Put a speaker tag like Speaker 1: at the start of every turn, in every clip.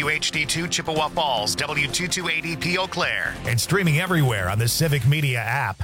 Speaker 1: WHD2 Chippewa Falls, W228EP Eau Claire.
Speaker 2: And streaming everywhere on the Civic Media app.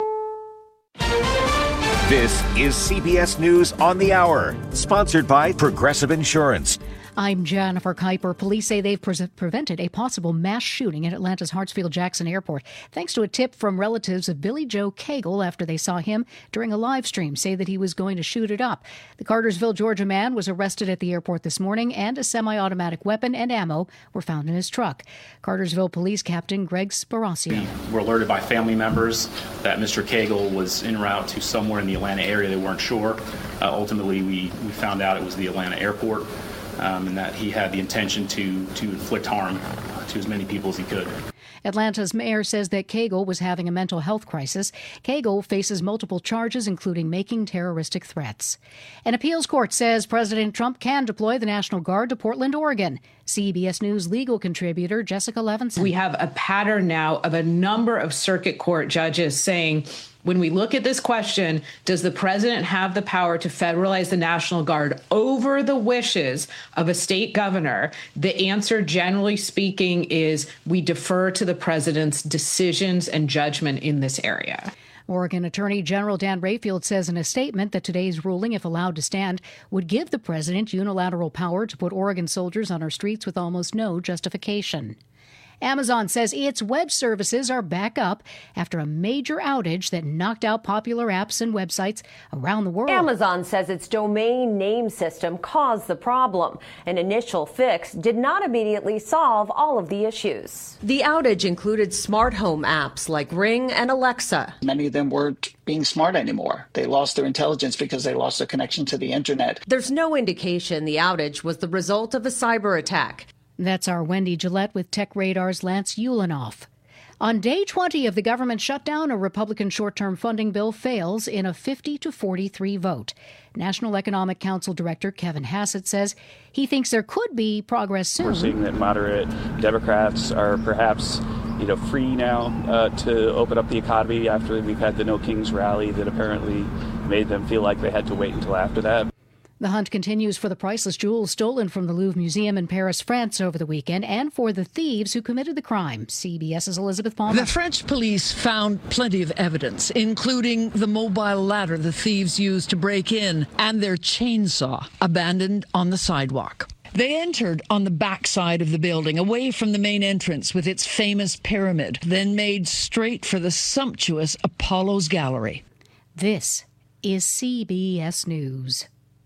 Speaker 3: This is CBS News on the Hour, sponsored by Progressive Insurance.
Speaker 4: I'm Jennifer Kuiper. Police say they've prevented a possible mass shooting at Atlanta's Hartsfield-Jackson Airport, thanks to a tip from relatives of Billy Joe Cagle after they saw him during a live stream say that he was going to shoot it up. The Cartersville, Georgia man was arrested at the airport this morning, and a semi-automatic weapon and ammo were found in his truck. Cartersville Police Captain Greg Sparacio.
Speaker 5: We were alerted by family members that Mr. Cagle was en route to somewhere in the Atlanta area. They weren't sure. Ultimately, we found out it was the Atlanta airport. And that he had the intention to inflict harm to as many people as he could.
Speaker 4: Atlanta's mayor says that Cagle was having a mental health crisis. Cagle faces multiple charges, including making terroristic threats. An appeals court says President Trump can deploy the National Guard to Portland, Oregon. CBS News legal contributor Jessica Levinson.
Speaker 6: We have a pattern now of a number of circuit court judges saying, when we look at this question, does the president have the power to federalize the National Guard over the wishes of a state governor? The answer, generally speaking, is we defer to the president's decisions and judgment in this area.
Speaker 4: Oregon Attorney General Dan Rayfield says in a statement that today's ruling, if allowed to stand, would give the president unilateral power to put Oregon soldiers on our streets with almost no justification. Amazon says its web services are back up after a major outage that knocked out popular apps and websites around the world.
Speaker 7: Amazon says its domain name system caused the problem. An initial fix did not immediately solve all of the issues. The outage included smart home apps like Ring and Alexa.
Speaker 8: Many of them weren't being smart anymore. They lost their intelligence because they lost their connection to the internet.
Speaker 7: There's no indication the outage was the result of a cyber attack.
Speaker 4: That's our Wendy Gillette with Tech Radar's Lance Ulanoff. On day 20 of the government shutdown, a Republican short-term funding bill fails in a 50-43 vote. National Economic Council Director Kevin Hassett says he thinks there could be progress soon.
Speaker 9: We're seeing that moderate Democrats are perhaps free now to open up the economy after we've had the No Kings rally that apparently made them feel like they had to wait until after that.
Speaker 4: The hunt continues for the priceless jewels stolen from the Louvre Museum in Paris, France over the weekend, and for the thieves who committed the crime. CBS's Elizabeth Palmer.
Speaker 10: The French police found plenty of evidence, including the mobile ladder the thieves used to break in and their chainsaw abandoned on the sidewalk. They entered on the backside of the building, away from the main entrance with its famous pyramid, then made straight for the sumptuous Apollo's Gallery.
Speaker 4: This is CBS News.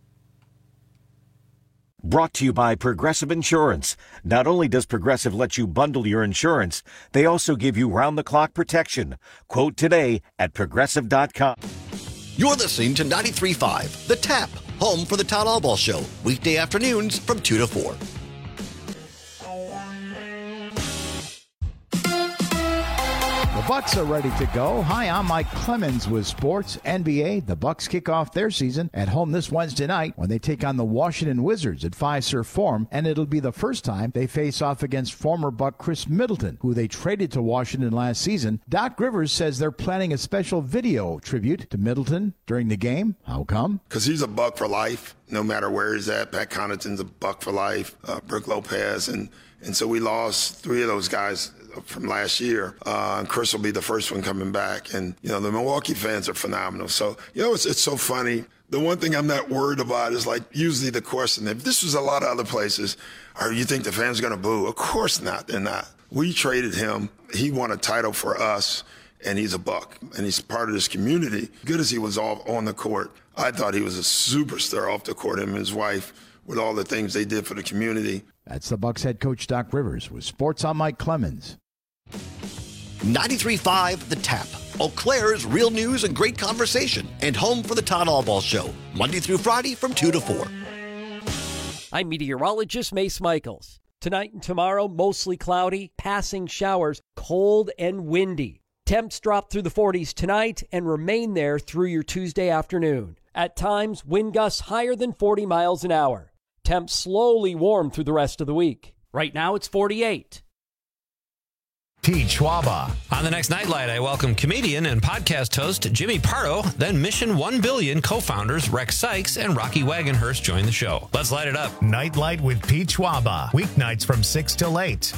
Speaker 3: Brought to you by Progressive Insurance. Not only does Progressive let you bundle your insurance, they also give you round-the-clock protection. Quote today at Progressive.com.
Speaker 11: You're listening to 93.5, The Tap, home for the Todd Albaugh Show, weekday afternoons from 2 to 4.
Speaker 12: The Bucks are ready to go. Hi, I'm Mike Clemens with Sports NBA. The Bucks kick off their season at home this Wednesday night when they take on the Washington Wizards at Fiserv Forum, and it'll be the first time they face off against former Buck Chris Middleton, who they traded to Washington last season. Doc Rivers says they're planning a special video tribute to Middleton during the game. How come?
Speaker 13: Because he's a Buck for life, no matter where he's at. Pat Connaughton's a Buck for life, Brook Lopez, and so we lost three of those guys from last year. And Chris will be the first one coming back. And, the Milwaukee fans are phenomenal. So, it's so funny. The one thing I'm not worried about is, usually the question, if this was a lot of other places, you think the fans are going to boo? Of course not. They're not. We traded him. He won a title for us, and he's a Buck. And he's part of this community. Good as he was on the court, I thought he was a superstar off the court, him and his wife, with all the things they did for the community.
Speaker 12: That's the Bucks head coach Doc Rivers with Sports. I'm Mike Clemens.
Speaker 11: 93.5 The Tap, Eau Claire's real news and great conversation, and home for the Todd Albaugh Show, Monday through Friday from 2 to 4.
Speaker 14: I'm meteorologist Mace Michaels. Tonight and tomorrow, mostly cloudy, passing showers, cold and windy. Temps drop through the 40s tonight and remain there through your Tuesday afternoon. At times, wind gusts higher than 40 miles an hour. Temps slowly warm through the rest of the week. Right now, it's 48.
Speaker 2: Pete Schwaba.
Speaker 15: On the next Nightlight, I welcome comedian and podcast host Jimmy Pardo, then Mission 1 Billion co-founders Rex Sykes and Rocky Wagonhurst join the show. Let's light it up.
Speaker 2: Nightlight with Pete Schwaba. Weeknights from 6 till 8.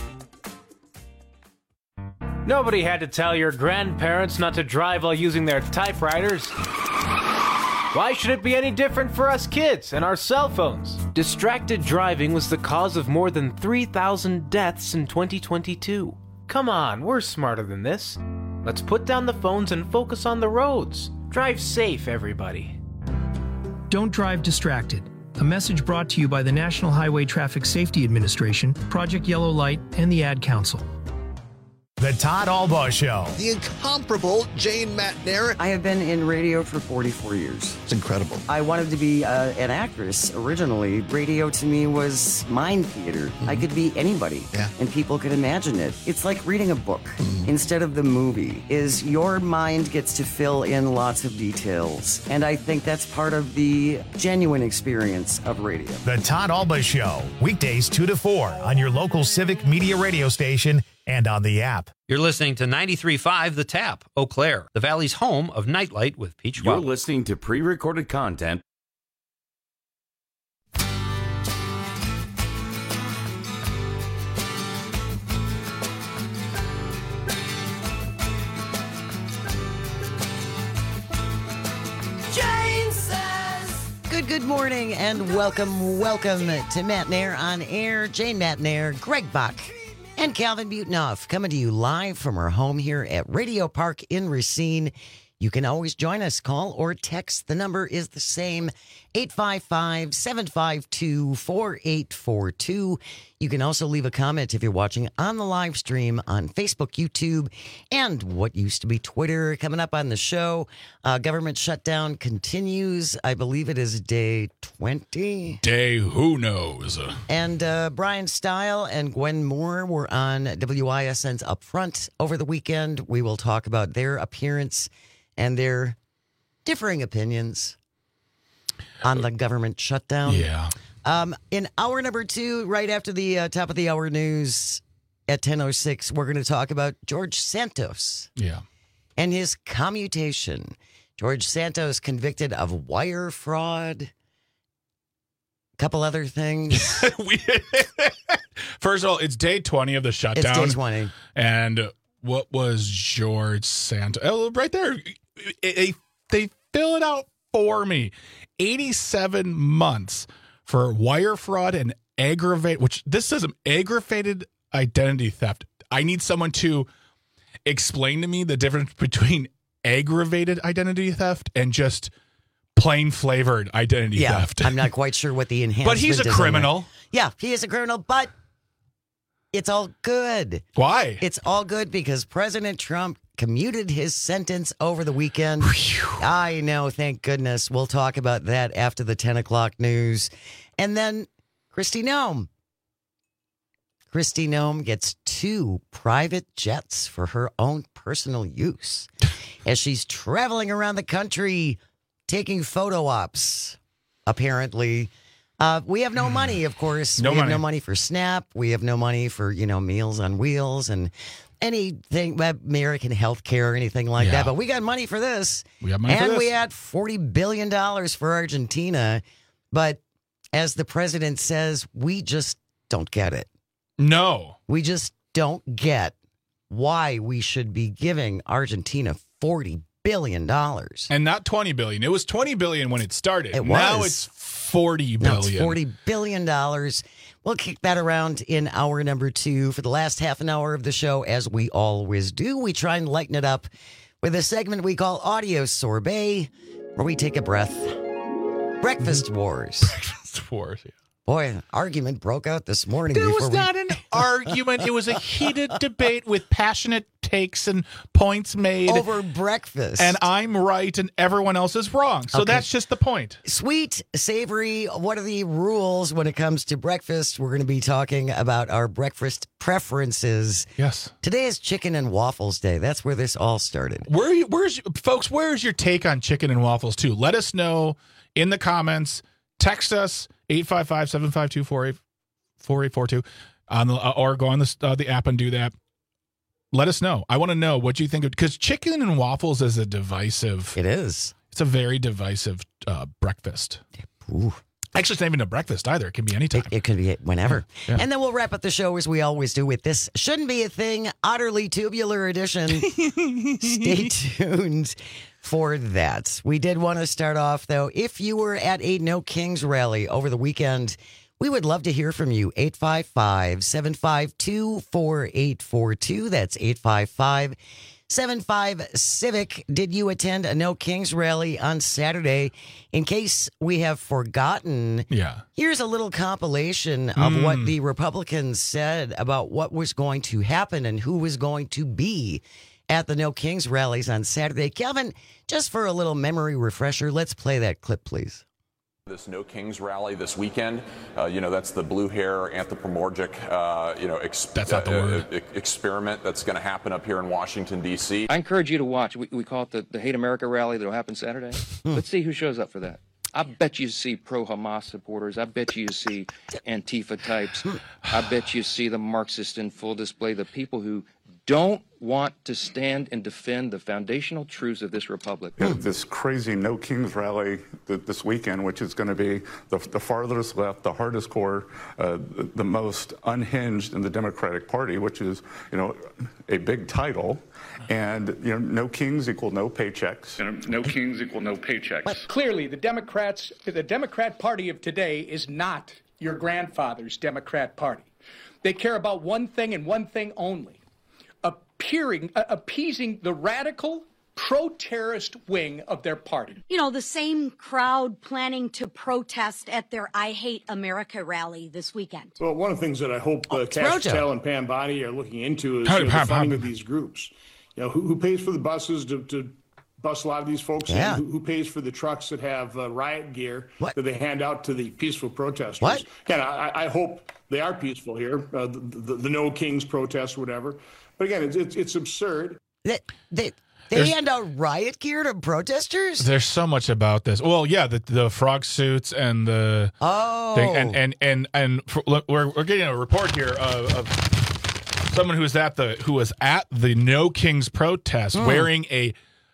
Speaker 16: Nobody had to tell your grandparents not to drive while using their typewriters. Why should it be any different for us kids and our cell phones? Distracted driving was the cause of more than 3,000 deaths in 2022. Come on, we're smarter than this. Let's put down the phones and focus on the roads. Drive safe, everybody.
Speaker 17: Don't drive distracted. A message brought to you by the National Highway Traffic Safety Administration, Project Yellow Light, and the Ad Council.
Speaker 2: The Todd Albaugh Show.
Speaker 11: The incomparable Jane Matnair.
Speaker 18: I have been in radio for 44 years.
Speaker 11: It's incredible.
Speaker 18: I wanted to be an actress originally. Radio to me was mind theater. Mm-hmm. I could be anybody, and people could imagine it. It's like reading a book instead of the movie. Is your mind gets to fill in lots of details, and I think that's part of the genuine experience of radio.
Speaker 2: The Todd Albaugh Show, weekdays 2 to 4 on your local Civic Media radio station and on the app.
Speaker 15: You're listening to 93.5 The Tap, Eau Claire, the Valley's home of Nightlight with Pete Schwab.
Speaker 19: You're listening to pre-recorded content.
Speaker 20: Jane says. Good morning and welcome to Matnair on Air. Jane Matnair, Greg Bach, and Calvin Butenoff coming to you live from our home here at Radio Park in Racine. You can always join us, call or text. The number is the same, 855-752-4842. You can also leave a comment if you're watching on the live stream on Facebook, YouTube, and what used to be Twitter. Coming up on the show, government shutdown continues. I believe it is day 20.
Speaker 21: Day who knows.
Speaker 20: And Brian Stile and Gwen Moore were on WISN's Upfront over the weekend. We will talk about their appearance and their differing opinions on the government shutdown.
Speaker 21: Yeah.
Speaker 20: In hour number 2, right after the top of the hour news at 10:06, we're going to talk about George Santos.
Speaker 21: Yeah.
Speaker 20: And his commutation. George Santos convicted of wire fraud, a couple other things.
Speaker 21: First of all, it's day 20 of the shutdown.
Speaker 20: It's day 20.
Speaker 21: And what was George Santos? Oh, right there. They fill it out for me. 87 months for wire fraud and aggravated identity theft. I need someone to explain to me the difference between aggravated identity theft and just plain flavored identity theft.
Speaker 20: I'm not quite sure what the enhancement
Speaker 21: But he's a criminal.
Speaker 20: Yeah, he is a criminal, but it's all good.
Speaker 21: Why?
Speaker 20: It's all good because President Trump commuted his sentence over the weekend. I know, thank goodness. We'll talk about that after the 10 o'clock news. And then Kristi Noem. Kristi Noem gets 2 private jets for her own personal use as she's traveling around the country taking photo ops, apparently. We have no money, of course. We have no money for SNAP. We have no money for, Meals on Wheels and anything, American health care or anything like that. But we got money for this.
Speaker 21: We got money for this.
Speaker 20: And we had $40 billion for Argentina. But as the president says, we just don't get it.
Speaker 21: No.
Speaker 20: We just don't get why we should be giving Argentina $40 billion.
Speaker 21: And not $20 billion. It was $20 billion when it started. Now it's $40 billion.
Speaker 20: Now it's $40 billion. We'll kick that around in hour number 2. For the last half an hour of the show, as we always do, we try and lighten it up with a segment we call Audio Sorbet, where we take a breath. Breakfast Wars.
Speaker 21: Breakfast Wars, yeah.
Speaker 20: Boy, an argument broke out this morning.
Speaker 21: There was not an argument. It was a heated debate with passionate takes and points made.
Speaker 20: Over breakfast.
Speaker 21: And I'm right and everyone else is wrong. So that's just the point.
Speaker 20: Sweet, savory, what are the rules when it comes to breakfast? We're going to be talking about our breakfast preferences.
Speaker 21: Yes.
Speaker 20: Today is Chicken and Waffles Day. That's where this all started.
Speaker 21: Where's your take on chicken and waffles, too? Let us know in the comments. Text us, 855-752-4842, or go on the app and do that. let us know. I want to know what you think of, because chicken and waffles is a divisive.
Speaker 20: It is.
Speaker 21: It's a very divisive breakfast.
Speaker 20: Ooh.
Speaker 21: Actually, it's not even a breakfast either. It can be any time.
Speaker 20: It could be whenever.
Speaker 21: Yeah.
Speaker 20: And then we'll wrap up the show as we always do with this Shouldn't Be a Thing, Utterly Tubular Edition. Stay tuned for that. We did want to start off, though. If you were at a No Kings rally over the weekend, we would love to hear from you. 855-752-4842. That's 855-75-CIVIC. Did you attend a No Kings rally on Saturday? In case we have forgotten, here's a little compilation of what the Republicans said about what was going to happen and who was going to be at the No Kings rallies on Saturday. Kelvin, just for a little memory refresher, let's play that clip, please.
Speaker 1: This No Kings rally this weekend, that's the blue hair anthropomorphic,
Speaker 21: that's not the word.
Speaker 1: Experiment that's going to happen up here in Washington, D.C.
Speaker 22: I encourage you to watch. We call it the Hate America rally that'll happen Saturday. Let's see who shows up for that. I bet you see pro-Hamas supporters. I bet you see Antifa types. I bet you see the Marxists in full display, the people who don't want to stand and defend the foundational truths of this republic.
Speaker 23: This crazy No Kings rally this weekend, which is going to be the farthest left, the hardest core, the most unhinged in the Democratic Party, which is, a big title. And, no kings equal no paychecks.
Speaker 24: No kings equal no paychecks.
Speaker 25: But clearly, the Democrat Party of today is not your grandfather's Democrat Party. They care about one thing and one thing only. Appeasing the radical pro-terrorist wing of their party.
Speaker 26: The same crowd planning to protest at their I Hate America rally this weekend.
Speaker 27: Well, one of the things that I hope Kash Patel and Pam Bondi are looking into is the funding of these groups. Who pays for the buses to bus a lot of these folks?
Speaker 20: Yeah.
Speaker 27: Who pays for the trucks that have riot gear that they hand out to the peaceful protesters?
Speaker 20: What?
Speaker 27: Again, I hope they are peaceful here, the No Kings protest or whatever. But again, it's absurd.
Speaker 20: They hand out riot gear to protesters?
Speaker 21: There's so much about this. Well, yeah, the frog suits and the thing, and we're getting a report here of someone who was at the No Kings protest wearing a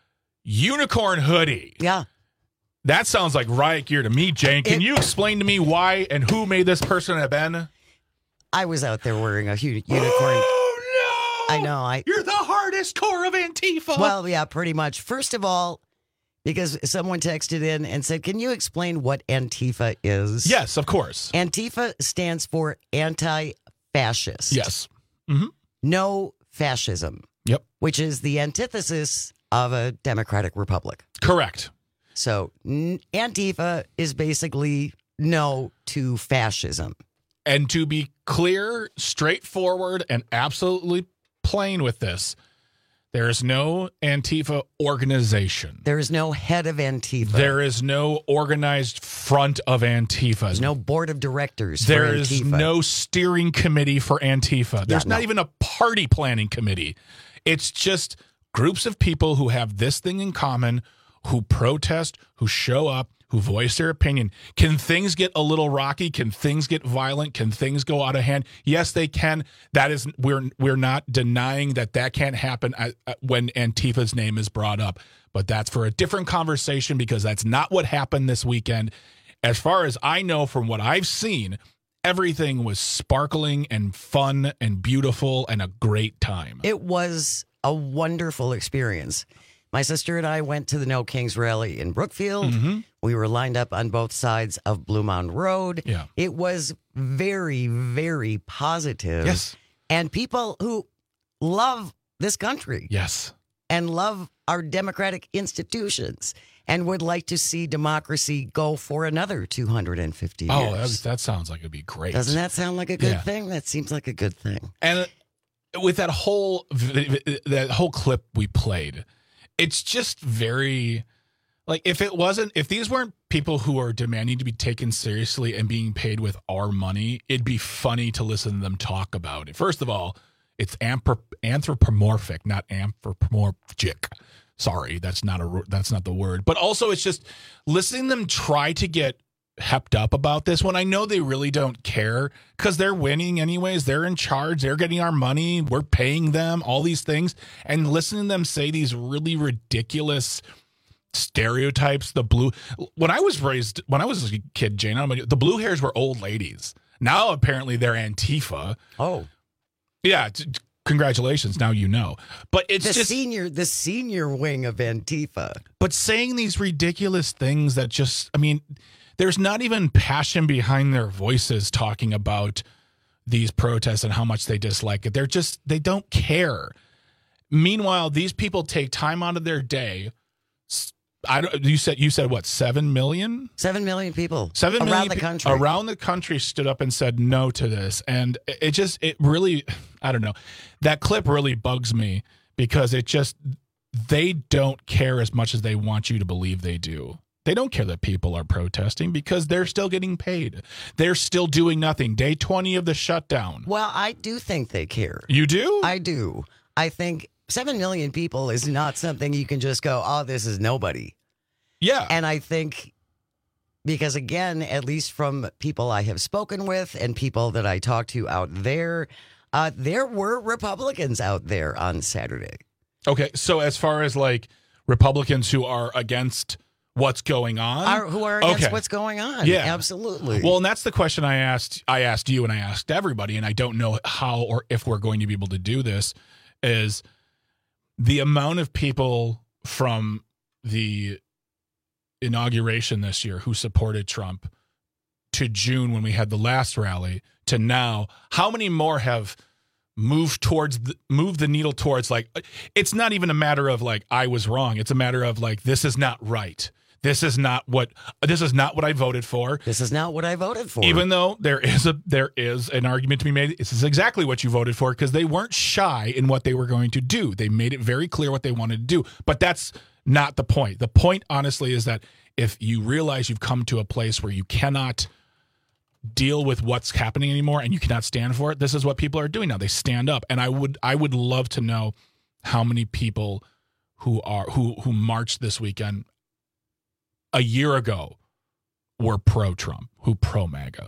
Speaker 21: unicorn hoodie.
Speaker 20: Yeah.
Speaker 21: That sounds like riot gear to me, Jane. Can you explain to me why and who may this person have been?
Speaker 20: I was out there wearing a unicorn.
Speaker 21: Oh, no!
Speaker 20: I know.
Speaker 21: You're the hardest core of Antifa.
Speaker 20: Well, yeah, pretty much. First of all, because someone texted in and said, can you explain what Antifa is?
Speaker 21: Yes, of course.
Speaker 20: Antifa stands for anti-fascist.
Speaker 21: Yes. Mm-hmm.
Speaker 20: No fascism.
Speaker 21: Yep.
Speaker 20: Which is the antithesis of a democratic republic.
Speaker 21: Correct.
Speaker 20: So Antifa is basically no to fascism.
Speaker 21: And to be clear, straightforward, and absolutely plain with this, there is no Antifa organization.
Speaker 20: There is no head of Antifa.
Speaker 21: There is no organized front of Antifa.
Speaker 20: There's no board of directors for
Speaker 21: There
Speaker 20: Antifa.
Speaker 21: is no steering committee for Antifa. There's not even a party planning committee. It's just groups of people who have this thing in common, who protest, who show up, who voice their opinion. Can things get a little rocky? Can things get violent? Can things go out of hand? Yes, they can. That is, we're not denying that can't happen when Antifa's name is brought up. But that's for a different conversation, because that's not what happened this weekend. As far as I know from what I've seen, everything was sparkling and fun and beautiful and a great time.
Speaker 20: It was a wonderful experience. My sister and I went to the No Kings rally in Brookfield. Mm-hmm. We were lined up on both sides of Blue Mound Road.
Speaker 21: Yeah.
Speaker 20: It was very, very positive.
Speaker 21: Yes.
Speaker 20: And people who love this country.
Speaker 21: Yes.
Speaker 20: And love our democratic institutions and would like to see democracy go for another 250 years.
Speaker 21: Oh, that sounds like it'd be great.
Speaker 20: Doesn't that sound like a good thing? That seems like a good thing.
Speaker 21: And with that whole clip we played, it's just very, like, if these weren't people who are demanding to be taken seriously and being paid with our money, it'd be funny to listen to them talk about it. First of all, it's anthropomorphic, not anthropomorphic. Sorry, that's not the word. But also, it's just listening to them try to get hepped up about this when I know they really don't care because they're winning anyways. They're in charge. They're getting our money. We're paying them, all these things. And listening to them say these really ridiculous stereotypes. When I was a kid, Jane, the blue hairs were old ladies. Now apparently they're Antifa.
Speaker 20: Oh.
Speaker 21: Yeah. Congratulations. Now you know. But it's
Speaker 20: the senior wing of Antifa.
Speaker 21: But saying these ridiculous things that there's not even passion behind their voices talking about these protests and how much they dislike it. They don't care. Meanwhile, these people take time out of their day. You said what? 7 million?
Speaker 20: 7 million people.
Speaker 21: 7 million
Speaker 20: around the country.
Speaker 21: Around the country stood up and said no to this. And it really, I don't know. That clip really bugs me because they don't care as much as they want you to believe they do. They don't care that people are protesting because they're still getting paid. They're still doing nothing. Day 20 of the shutdown.
Speaker 20: Well, I do think they care.
Speaker 21: You do?
Speaker 20: I do. I think 7 million people is not something you can just go, oh, this is nobody.
Speaker 21: Yeah.
Speaker 20: And I think because, again, at least from people I have spoken with and people that I talked to out there were Republicans out there on Saturday.
Speaker 21: Okay. So as far as like Republicans who are against what's going on?
Speaker 20: Who are against what's going on.
Speaker 21: Yeah.
Speaker 20: Absolutely.
Speaker 21: Well, and that's the question I asked you and I asked everybody, and I don't know how or if we're going to be able to do this, is the amount of people from the inauguration this year who supported Trump to June when we had the last rally to now, how many more have moved the needle towards, like, it's not even a matter of like I was wrong. It's a matter of like, this is not right. This is not what I voted for.
Speaker 20: This is not what I voted for.
Speaker 21: Even though there is an argument to be made, this is exactly what you voted for, because they weren't shy in what they were going to do. They made it very clear what they wanted to do. But that's not the point. The point, honestly, is that if you realize you've come to a place where you cannot deal with what's happening anymore and you cannot stand for it, this is what people are doing now. They stand up. And I would love to know how many people who marched this weekend a year ago were pro-Trump, who pro-MAGA.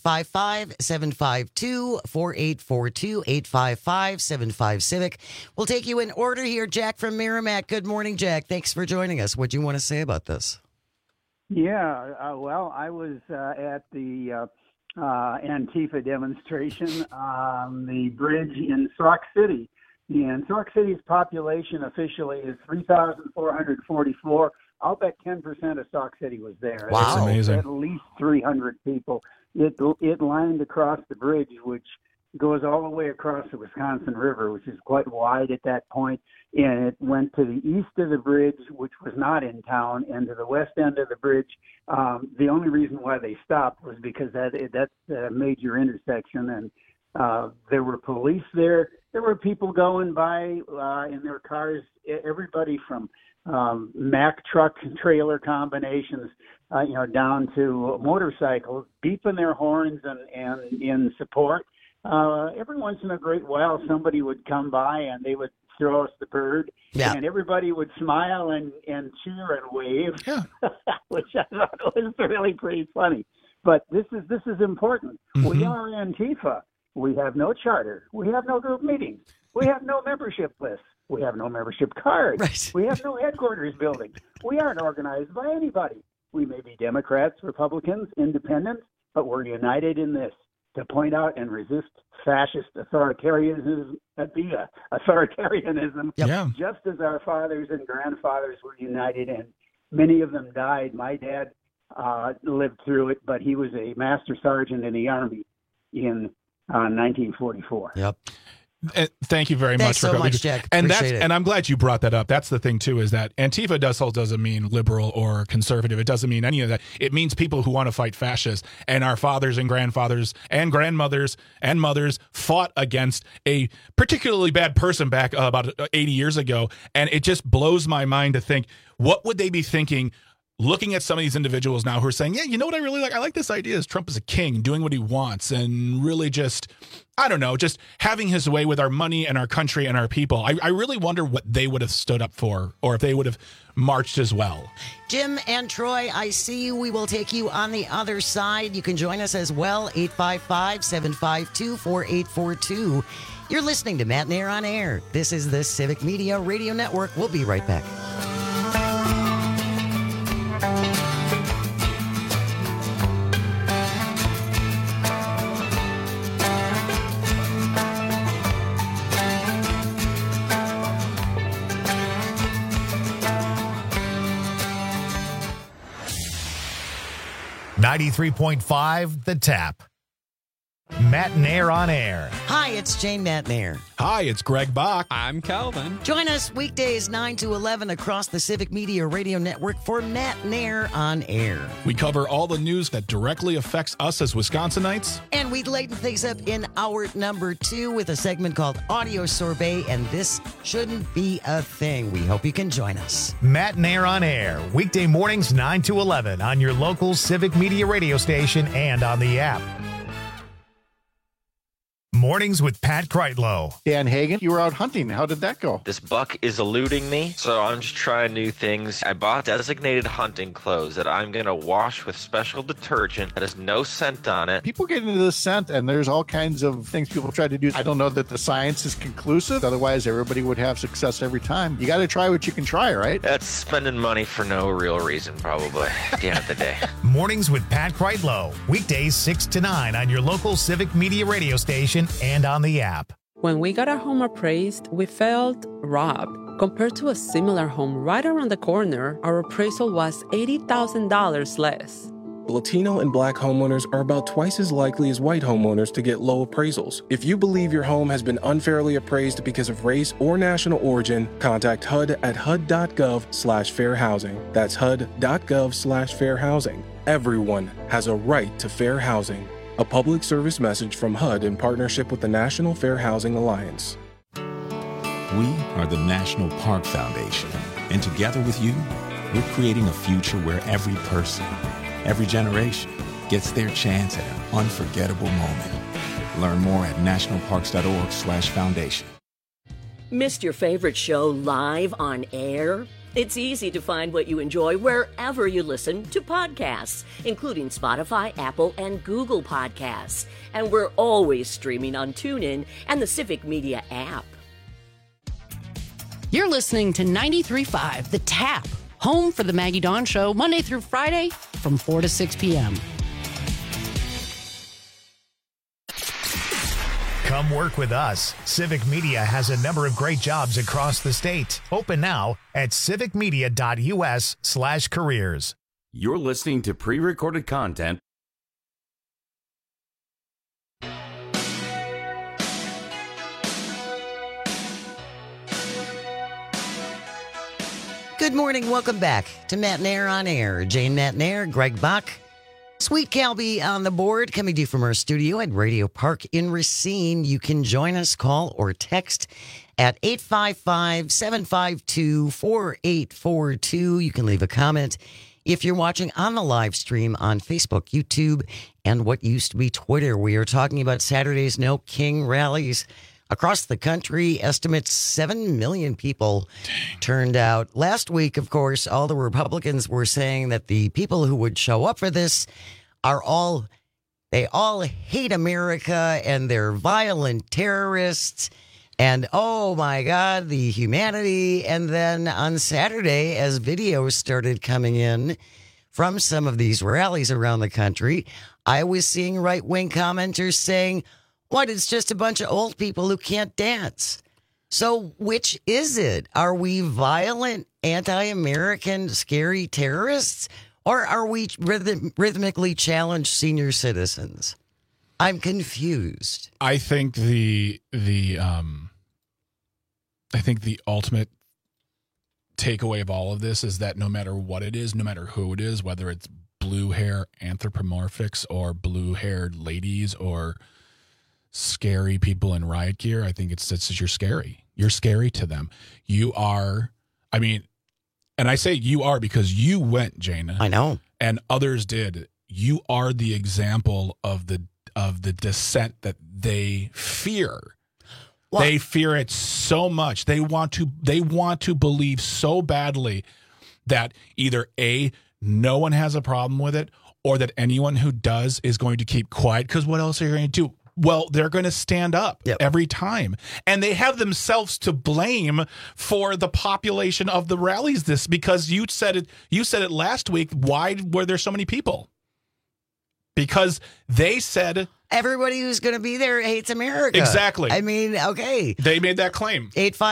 Speaker 20: 855-752-4842, 855-75-CIVIC. We'll take you in order here. Jack from Merrimack. Good morning, Jack. Thanks for joining us. What do you want to say about this?
Speaker 4: Yeah, well, I was at the Antifa demonstration on the bridge in Sauk City. And Sauk City's population officially is 3,444. I'll bet 10% of Sauk City was there.
Speaker 21: Wow. That's amazing.
Speaker 4: At least 300 people. It lined across the bridge, which goes all the way across the Wisconsin River, which is quite wide at that point. And it went to the east of the bridge, which was not in town, and to the west end of the bridge. The only reason why they stopped was because that's a major intersection, and there were police there. There were people going by in their cars, everybody from Mack truck and trailer combinations, down to motorcycles, beeping their horns and in support. Every once in a great while, somebody would come by and they would throw us the bird, and everybody would smile and cheer and wave, which I thought was really pretty funny. But this is important. Mm-hmm. We are Antifa. We have no charter. We have no group meetings. We have no membership lists. We have no membership cards.
Speaker 20: Right.
Speaker 4: We have no headquarters building. We aren't organized by anybody. We may be Democrats, Republicans, independents, but we're united in this, to point out and resist fascist authoritarianism, just as our fathers and grandfathers were united, and many of them died. My dad lived through it, but he was a master sergeant in the Army in 1944.
Speaker 20: Yep.
Speaker 21: Thank you very
Speaker 20: Thanks
Speaker 21: much
Speaker 20: so much, Jack.
Speaker 21: And I'm glad you brought that up. That's the thing too, is that Antifa doesn't mean liberal or conservative. It doesn't mean any of that. It means people who want to fight fascists. And our fathers and grandfathers and grandmothers and mothers fought against a particularly bad person back about 80 years ago. And it just blows my mind to think, what would they be thinking looking at some of these individuals now who are saying, yeah, you know what I really like? I like this idea is Trump is a king doing what he wants and really just, I don't know, just having his way with our money and our country and our people. I really wonder what they would have stood up for or if they would have marched as well.
Speaker 20: Jim and Troy, I see you. We will take you on the other side. You can join us as well, 855-752-4842. You're listening to Matt and Air on Air. This is the Civic Media Radio Network. We'll be right back.
Speaker 2: .5, The Tap. Matt and Air on Air.
Speaker 20: Hi, it's Jane Matt and Air.
Speaker 21: Hi, it's Greg Bach.
Speaker 3: I'm Calvin.
Speaker 20: Join us weekdays 9 to 11 across the Civic Media Radio Network for Matt and Air on Air.
Speaker 21: We cover all the news that directly affects us as Wisconsinites.
Speaker 20: And we lighten things up in hour number 2 with a segment called Audio Sorbet, and this shouldn't be a thing. We hope you can join us.
Speaker 2: Matt and Air on Air, weekday mornings 9 to 11 on your local Civic Media radio station and on the app. Mornings with Pat Kreitlow.
Speaker 5: Dan Hagen, you were out hunting. How did that go?
Speaker 6: This buck is eluding me, so I'm just trying new things. I bought designated hunting clothes that I'm going to wash with special detergent that has no scent on it.
Speaker 5: People get into the scent, and there's all kinds of things people try to do. I don't know that the science is conclusive. Otherwise, everybody would have success every time. You got to try what you can try, right?
Speaker 6: That's spending money for no real reason, probably, at the end of the day.
Speaker 2: Mornings with Pat Kreitlow. Weekdays 6 to 9 on your local Civic Media radio station and on the app.
Speaker 7: When we got our home appraised, we felt robbed. Compared to a similar home right around the corner, our appraisal was $80,000 less.
Speaker 8: Latino and Black homeowners are about twice as likely as white homeowners to get low appraisals. If you believe your home has been unfairly appraised because of race or national origin, contact HUD at HUD.gov/fair housing. That's HUD.gov/fair housing. Everyone has a right to fair housing. A public service message from HUD in partnership with the National Fair Housing Alliance.
Speaker 9: We are the National Park Foundation, and together with you, we're creating a future where every person, every generation gets their chance at an unforgettable moment. Learn more at nationalparks.org/foundation.
Speaker 10: Missed your favorite show live on air? It's easy to find what you enjoy wherever you listen to podcasts, including Spotify, Apple, and Google Podcasts. And we're always streaming on TuneIn and the Civic Media app.
Speaker 28: You're listening to 93.5 The Tap, home for the Maggie Dawn Show, Monday through Friday from 4 to 6 p.m.
Speaker 2: Come work with us. Civic Media has a number of great jobs across the state. Open now at civicmedia.us/careers.
Speaker 19: You're listening to pre-recorded content.
Speaker 20: Good morning. Welcome back to Matt and Air on Air. Jane Matt and Air, Greg Bach. Sweet Calby on the board, coming to you from our studio at Radio Park in Racine. You can join us, call or text at 855-752-4842. You can leave a comment if you're watching on the live stream on Facebook, YouTube, and what used to be Twitter. We are talking about Saturday's No King rallies across the country. Estimates 7 million people turned out. Last week, of course, all the Republicans were saying that the people who would show up for this they all hate America and they're violent terrorists. And oh my God, the humanity. And then on Saturday, as videos started coming in from some of these rallies around the country, I was seeing right-wing commenters saying, what, it's just a bunch of old people who can't dance. So which is it? Are we violent, anti-American, scary terrorists? Or are we rhythmically challenged senior citizens? I'm confused.
Speaker 21: I think the ultimate takeaway of all of this is that no matter what it is, no matter who it is, whether it's blue hair anthropomorphics or blue-haired ladies or scary people in riot gear, I think it's you're scary. You're scary to them. You are, I mean, and I say you are because you went, Jana.
Speaker 20: I know.
Speaker 21: And others did. You are the example of the dissent that they fear. Well, they fear it so much. They want to believe so badly that either A, no one has a problem with it, or that anyone who does is going to keep quiet, because what else are you going to do? Well, they're going to stand up every time. And they have themselves to blame for the population of the rallies because you said it last week. Why were there so many people? Because they said
Speaker 20: everybody who's going to be there hates America.
Speaker 21: Exactly.
Speaker 20: I mean, okay.
Speaker 21: They made that claim.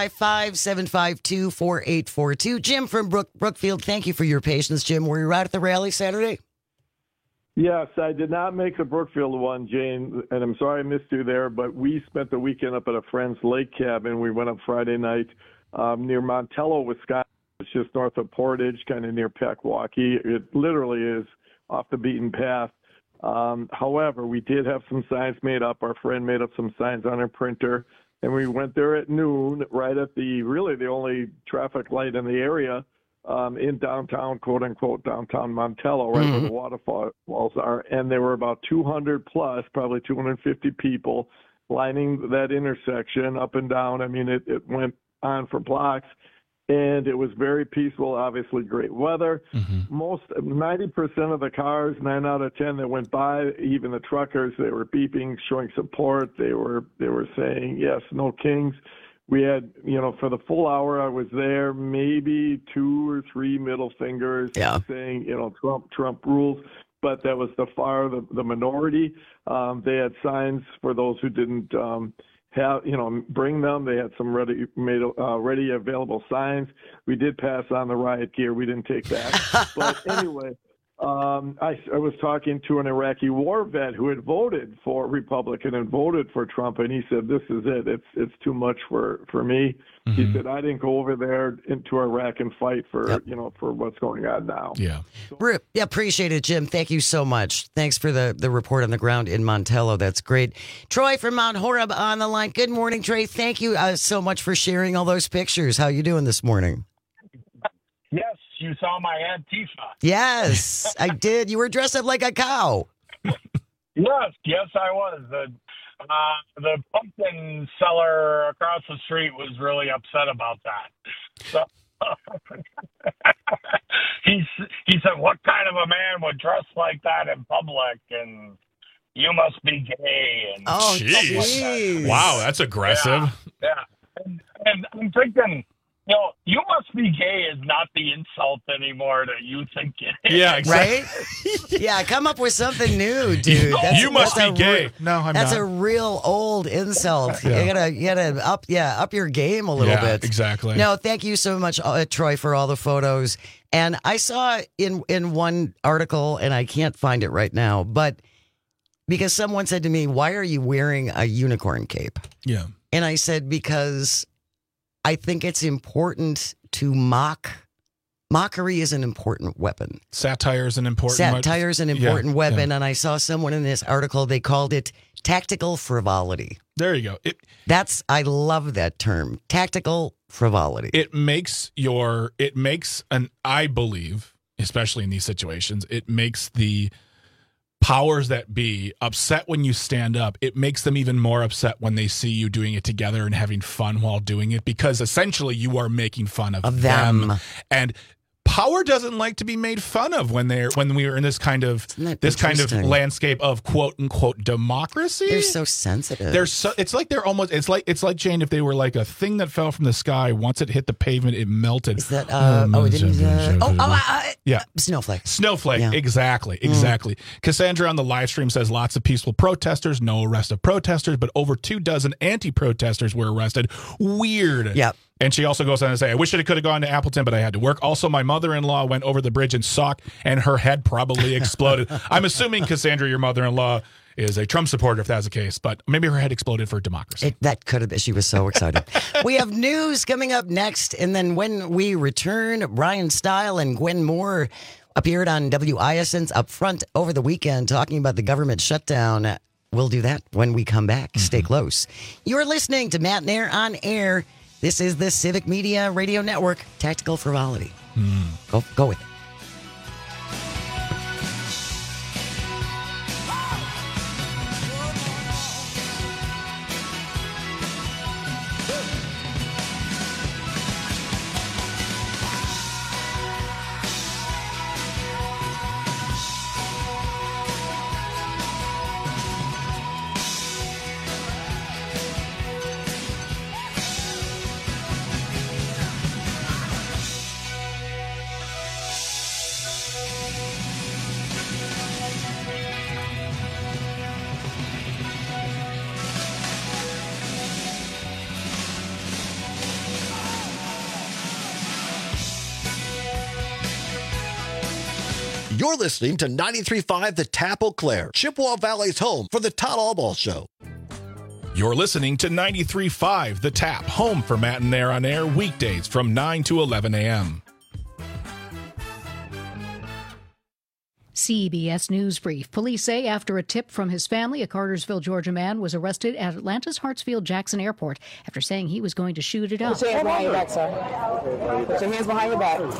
Speaker 20: 855-752-4842. Jim from Brookfield, thank you for your patience. Jim, were you out at the rally Saturday?
Speaker 3: Yes, I did not make the Brookfield one, Jane, and I'm sorry I missed you there, but we spent the weekend up at a friend's lake cabin. We went up Friday night near Montello, Wisconsin. It's just north of Portage, kind of near Peckwaukee. It literally is off the beaten path. However, we did have some signs made up. Our friend made up some signs on her printer, and we went there at noon, right at the only traffic light in the area. In downtown, quote unquote, downtown Montello, right where the waterfalls are. And there were about 200 plus, probably 250 people lining that intersection up and down. I mean, it went on for blocks, and it was very peaceful, obviously great weather. 90% of the cars, 9 out of 10 that went by, even the truckers, they were beeping, showing support. They were saying, yes, no kings. We had, for the full hour I was there, maybe 2 or 3 middle fingers saying, Trump rules. But that was the minority. They had signs for those who didn't bring them. They had some ready available signs. We did pass on the riot gear. We didn't take that. But anyway, I was talking to an Iraqi war vet who had voted for Republican and voted for Trump, and he said, "This is it. It's too much for me." He said, "I didn't go over there into Iraq and fight for for what's going on now."
Speaker 21: Yeah,
Speaker 20: appreciate it, Jim. Thank you so much. Thanks for the report on the ground in Montello. That's great. Troy from Mount Horeb on the line. Good morning, Trey. Thank you so much for sharing all those pictures. How you doing this morning?
Speaker 11: Yes. You saw my Antifa.
Speaker 20: Yes, I did. You were dressed up like a cow.
Speaker 11: Yes, I was. The pumpkin seller across the street was really upset about that. So he said, "What kind of a man would dress like that in public?" And you must be gay. And
Speaker 21: jeez. Wow, that's aggressive.
Speaker 11: Yeah. And I'm thinking, you must be gay is not the insult anymore that you think it is.
Speaker 21: Yeah, exactly.
Speaker 20: Right? Yeah, come up with something new, dude.
Speaker 21: You must be gay. No, I'm not.
Speaker 20: That's a real old insult. Yeah. You gotta up your game a little bit.
Speaker 21: Exactly.
Speaker 20: No, thank you so much, Troy, for all the photos. And I saw in one article, and I can't find it right now, but because someone said to me, "Why are you wearing a unicorn cape?"
Speaker 21: Yeah.
Speaker 20: And I said, because I think it's important to mock. Mockery is an important weapon.
Speaker 21: Satire is an important
Speaker 20: weapon. And I saw someone in this article, they called it tactical frivolity.
Speaker 21: There you go.
Speaker 20: I love that term, tactical frivolity.
Speaker 21: I believe, especially in these situations, it makes the powers that be upset when you stand up. It makes them even more upset when they see you doing it together and having fun while doing it, because essentially you are making fun of them. And power doesn't like to be made fun of when we are in this kind of landscape of quote unquote democracy.
Speaker 20: They're so sensitive.
Speaker 21: It's like Jane, if they were like a thing that fell from the sky. Once it hit the pavement, it melted.
Speaker 20: Is that
Speaker 21: Snowflake.
Speaker 20: Yeah.
Speaker 21: Exactly. Cassandra on the live stream says lots of peaceful protesters, no arrest of protesters, but over 24 anti-protesters were arrested. Weird.
Speaker 20: Yep.
Speaker 21: And she also goes on to say, "I wish it could have gone to Appleton, but I had to work. Also, my mother-in-law went over the bridge in Sauk, and her head probably exploded." I'm assuming, Cassandra, your mother-in-law is a Trump supporter, if that's the case, but maybe her head exploded for democracy.
Speaker 20: That could have been. She was so excited. We have news coming up next, and then when we return, Brian Style and Gwen Moore appeared on WISN's Up Front over the weekend talking about the government shutdown. We'll do that when we come back. Stay close. You're listening to Matt Nair on Air. This is the Civic Media Radio Network, Tactical Frivolity. Go with it.
Speaker 1: You're listening to 93.5 The Tap Eau Claire, Chippewa Valley's home for the Todd Albaugh Show.
Speaker 21: You're listening to 93.5 The Tap, home for Matt and Nair on air weekdays from 9 to 11 a.m.
Speaker 12: CBS News Brief. Police say after a tip from his family, a Cartersville, Georgia man was arrested at Atlanta's Hartsfield-Jackson Airport after saying he was going to shoot it up.
Speaker 13: Put your hands behind your back, sir. Put your hands behind your back.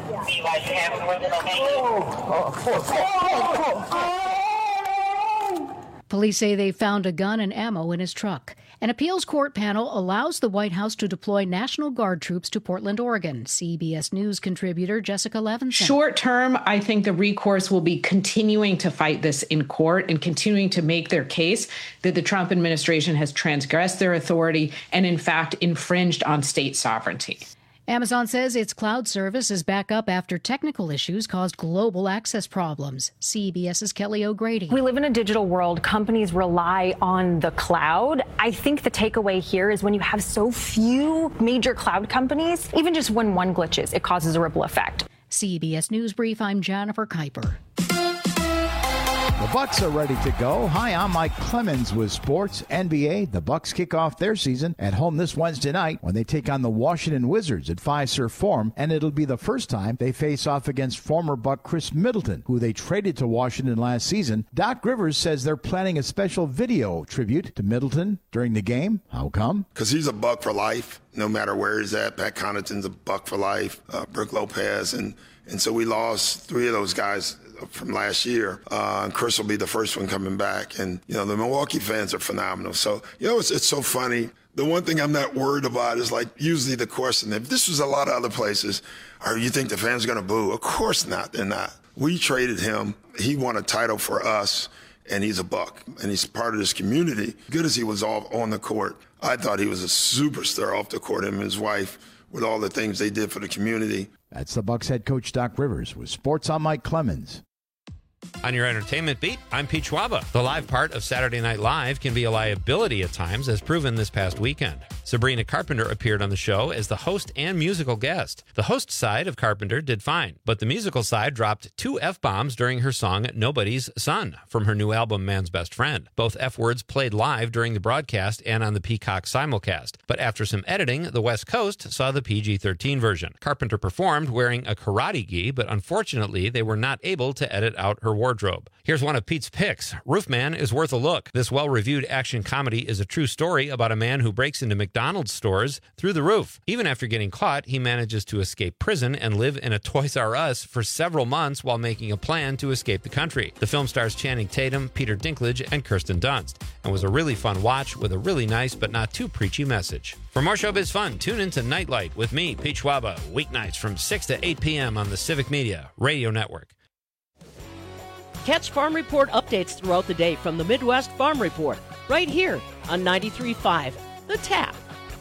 Speaker 12: Police say they found a gun and ammo in his truck. An appeals court panel allows the White House to deploy National Guard troops to Portland, Oregon. CBS News contributor Jessica Levinson.
Speaker 14: Short term, I think the recourse will be continuing to fight this in court and continuing to make their case that the Trump administration has transgressed their authority and, in fact, infringed on state sovereignty.
Speaker 12: Amazon says its cloud service is back up after technical issues caused global access problems. CBS's Kelly O'Grady.
Speaker 15: We live in a digital world. Companies rely on the cloud. I think the takeaway here is when you have so few major cloud companies, even just when one glitches, it causes a ripple effect.
Speaker 12: CBS News Brief, I'm Jennifer Kuiper.
Speaker 16: The Bucks are ready to go. Hi, I'm Mike Clemens with Sports NBA. The Bucks kick off their season at home this Wednesday night when they take on the Washington Wizards at Fiserv Forum, and it'll be the first time they face off against former Buck Chris Middleton, who they traded to Washington last season. Doc Rivers says they're planning a special video tribute to Middleton during the game. How come?
Speaker 17: Because he's a Buck for life, no matter where he's at. Pat Connaughton's a Buck for life, Brook Lopez, and so we lost three of those guys from last year. And Chris will be the first one coming back. And, the Milwaukee fans are phenomenal. So, it's so funny. The one thing I'm not worried about is, usually the question, if this was a lot of other places, you think the fans are going to boo? Of course not. They're not. We traded him. He won a title for us, and he's a Buck. And he's part of this community. Good as he was on the court, I thought he was a superstar off the court, him and his wife, with all the things they did for the community.
Speaker 16: That's the Bucks head coach Doc Rivers with Sports. I'm Mike Clemens.
Speaker 18: On your entertainment beat, I'm Pete Schwaba. The live part of Saturday Night Live can be a liability at times, as proven this past weekend. Sabrina Carpenter appeared on the show as the host and musical guest. The host side of Carpenter did fine, but the musical side dropped 2 F-bombs during her song Nobody's Son from her new album Man's Best Friend. Both F-words played live during the broadcast and on the Peacock simulcast, but after some editing, the West Coast saw the PG-13 version. Carpenter performed wearing a karate gi, but unfortunately they were not able to edit out her wardrobe. Here's one of Pete's picks. Roofman is worth a look. This well-reviewed action comedy is a true story about a man who breaks into McDonald's stores through the roof. Even after getting caught, he manages to escape prison and live in a Toys R Us for several months while making a plan to escape the country. The film stars Channing Tatum, Peter Dinklage, and Kirsten Dunst, and was a really fun watch with a really nice but not too preachy message. For more showbiz fun, tune into Nightlight with me, Pete Schwaba, weeknights from 6 to 8 p.m. on the Civic Media Radio Network.
Speaker 29: Catch Farm Report updates throughout the day from the Midwest Farm Report, right here on 93.5 The Tap.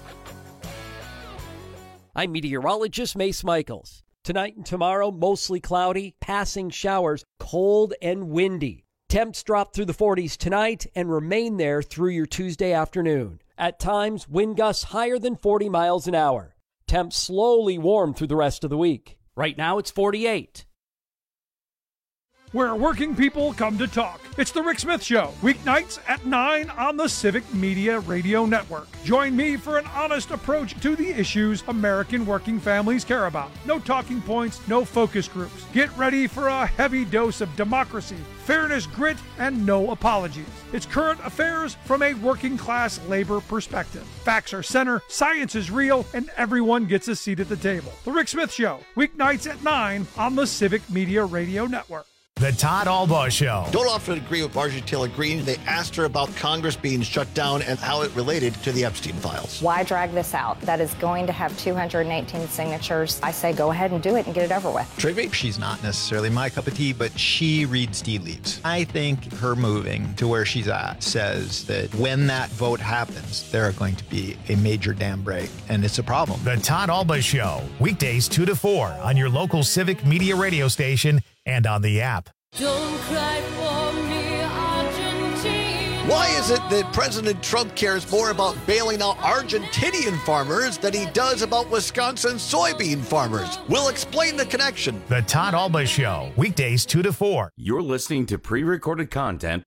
Speaker 30: I'm meteorologist Mace Michaels. Tonight and tomorrow, mostly cloudy, passing showers, cold and windy. Temps drop through the 40s tonight and remain there through your Tuesday afternoon. At times, wind gusts higher than 40 miles an hour. Temps slowly warm through the rest of the week. Right now, it's 48.
Speaker 4: where working people come to talk. It's The Rick Smith Show, weeknights at 9 on the Civic Media Radio Network. Join me for an honest approach to the issues American working families care about. No talking points, no focus groups. Get ready for a heavy dose of democracy, fairness, grit, and no apologies. It's current affairs from a working class labor perspective. Facts are center, science is real, and everyone gets a seat at the table. The Rick Smith Show, weeknights at 9 on the Civic Media Radio Network.
Speaker 2: The Todd Albaugh Show.
Speaker 1: Don't often agree with Marjorie Taylor Greene. They asked her about Congress being shut down and how it related to the Epstein files.
Speaker 5: Why drag this out? That is going to have 218 signatures. I say go ahead and do it and get it over with.
Speaker 1: Trivy?
Speaker 6: She's not necessarily my cup of tea, but she reads tea leaves. I think her moving to where she's at says that when that vote happens, there are going to be a major dam break, and it's a problem.
Speaker 2: The Todd Albaugh Show, weekdays 2 to 4 on your local Civic Media radio station and on the app.
Speaker 7: Don't cry for me, Argentina.
Speaker 1: Why is it that President Trump cares more about bailing out Argentinian farmers than he does about Wisconsin soybean farmers? We'll explain the connection.
Speaker 2: The Todd Albaugh Show, weekdays 2 to 4.
Speaker 19: You're listening to pre-recorded content.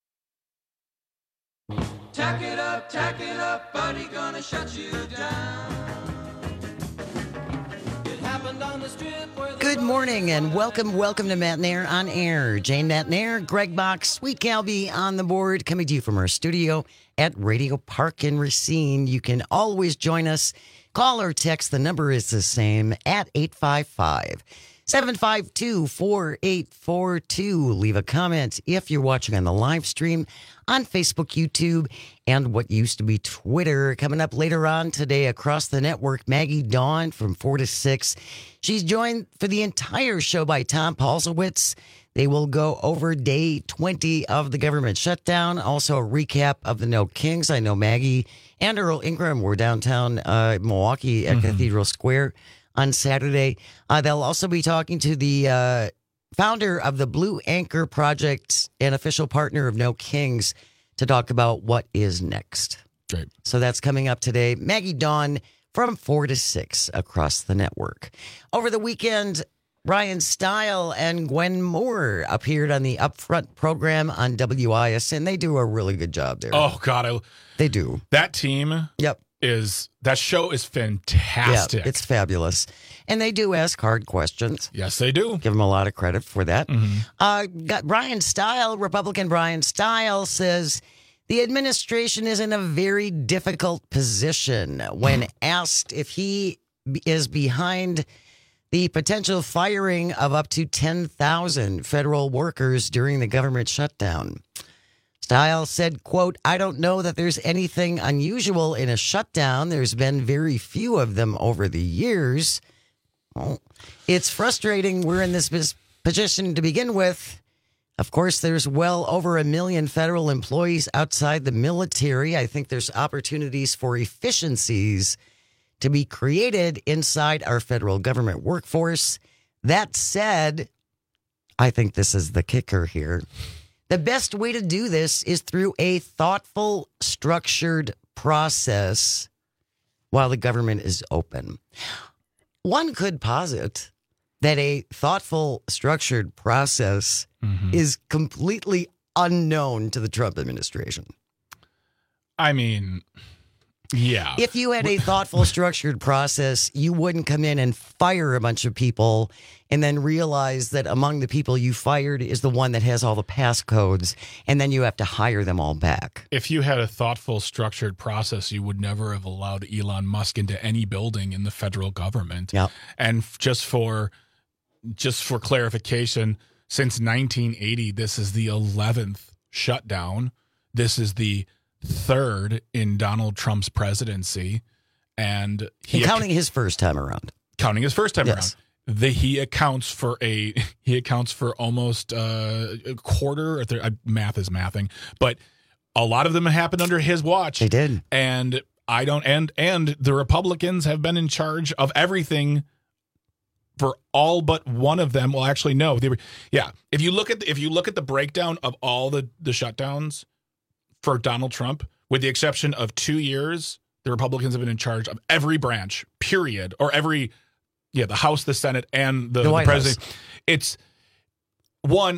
Speaker 7: Tack it up, buddy, gonna shut you down. It happened on the strip where
Speaker 20: Good morning and welcome to Matt Nair on Air. Jane Matt Nair, Greg Box, Sweet Calby on the board, coming to you from our studio at Radio Park in Racine. You can always join us. Call or text. The number is the same at 855-752-4842. Leave a comment if you're watching on the live stream on Facebook, YouTube, and what used to be Twitter. Coming up later on today across the network, Maggie Dawn from 4 to 6. She's joined for the entire show by Tom Paulsowitz. They will go over day 20 of the government shutdown. Also a recap of the No Kings. I know Maggie and Earl Ingram were downtown Milwaukee at Cathedral Square on Saturday. They'll also be talking to the founder of the Blue Anchor Project and official partner of No Kings to talk about what is next.
Speaker 21: Great.
Speaker 20: So that's coming up today. Maggie Dawn from 4 to 6 across the network. Over the weekend, Ryan Stile and Gwen Moore appeared on the Upfront program on WISN. They do a really good job there.
Speaker 21: Oh, God.
Speaker 20: They do.
Speaker 21: That team.
Speaker 20: Yep.
Speaker 21: That show is fantastic.
Speaker 20: Yeah, it's fabulous. And they do ask hard questions.
Speaker 21: Yes, they do.
Speaker 20: Give them a lot of credit for that. Got Ryan Stile, Republican Ryan Stile, says the administration is in a very difficult position when asked if he is behind the potential firing of up to 10,000 federal workers during the government shutdown. Stile said, quote, I don't know that there's anything unusual in a shutdown. There's been very few of them over the years. Well, it's frustrating we're in this position to begin with. Of course, there's well over 1 million federal employees outside the military. I think there's opportunities for efficiencies to be created inside our federal government workforce. That said, I think this is the kicker here. The best way to do this is through a thoughtful, structured process while the government is open. One could posit that a thoughtful, structured process is completely unknown to the Trump administration.
Speaker 21: I mean, yeah.
Speaker 20: If you had a thoughtful, structured process, you wouldn't come in and fire a bunch of people and then realize that among the people you fired is the one that has all the passcodes, and then you have to hire them all back.
Speaker 21: If you had a thoughtful, structured process, you would never have allowed Elon Musk into any building in the federal government.
Speaker 20: Yep.
Speaker 21: And just for clarification, since 1980, this is the 11th shutdown. This is the 3rd in Donald Trump's presidency, and
Speaker 20: counting his first time around.
Speaker 21: Yes. He accounts for almost a quarter. Math is mathing, but a lot of them happened under his watch.
Speaker 20: They did,
Speaker 21: and the Republicans have been in charge of everything for all but one of them. Well, actually, no. If you look at the breakdown of all the shutdowns for Donald Trump, with the exception of 2 years, the Republicans have been in charge of every branch, period, or the House, the Senate, and the
Speaker 20: White
Speaker 21: president.
Speaker 20: House.
Speaker 21: It's one,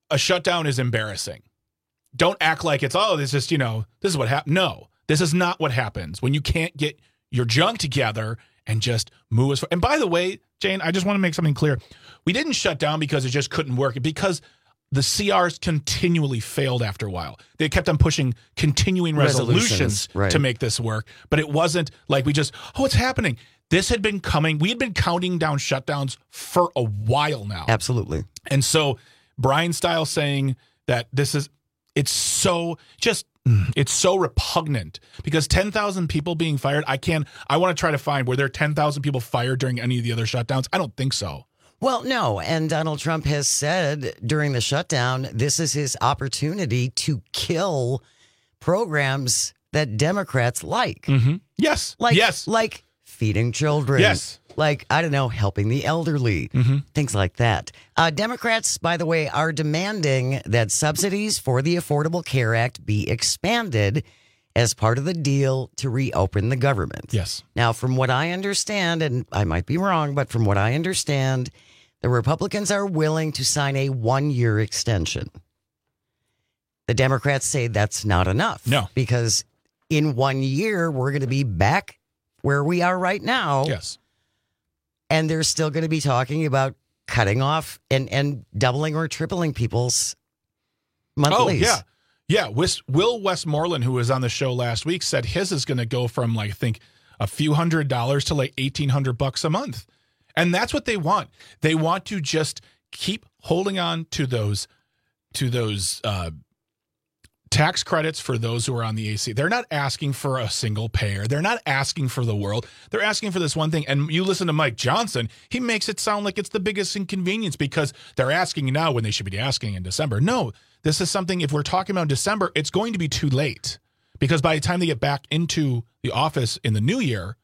Speaker 21: a shutdown is embarrassing. Don't act like it's, this is, this is what happened. No, this is not what happens when you can't get your junk together and just move as far. And by the way, Jane, I just want to make something clear. We didn't shut down because it just couldn't work, because the CRs continually failed after a while. They kept on pushing continuing resolutions
Speaker 20: right.
Speaker 21: to make this work, but it wasn't like we just, it's happening. This had been coming. We had been counting down shutdowns for a while now.
Speaker 20: Absolutely.
Speaker 21: And so Brian Stiles saying that it's so repugnant, because 10,000 people being fired. I want to try to find, were there 10,000 people fired during any of the other shutdowns? I don't think so.
Speaker 20: Well, no. And Donald Trump has said during the shutdown, this is his opportunity to kill programs that Democrats like.
Speaker 21: Mm-hmm. Yes.
Speaker 20: Like feeding children.
Speaker 21: Yes.
Speaker 20: Like, I don't know, helping the elderly.
Speaker 21: Mm-hmm.
Speaker 20: Things like that. Democrats, by the way, are demanding that subsidies for the Affordable Care Act be expanded as part of the deal to reopen the government.
Speaker 21: Yes.
Speaker 20: Now, from what I understand, and I might be wrong, but from what I understand, the Republicans are willing to sign a 1-year extension. The Democrats say that's not enough.
Speaker 21: No.
Speaker 20: Because in 1 year, we're going to be back where we are right now.
Speaker 21: Yes.
Speaker 20: And they're still going to be talking about cutting off and doubling or tripling people's monthlies.
Speaker 21: Oh, yeah. Yeah, Will Westmoreland, who was on the show last week, said his is going to go from, I think, a few $100s to $1,800 a month. And that's what they want. They want to just keep holding on to those tax credits for those who are on the AC. They're not asking for a single payer. They're not asking for the world. They're asking for this one thing. And you listen to Mike Johnson, he makes it sound like it's the biggest inconvenience because they're asking now when they should be asking in December. No, this is something, if we're talking about December, it's going to be too late, because by the time they get back into the office in the new year,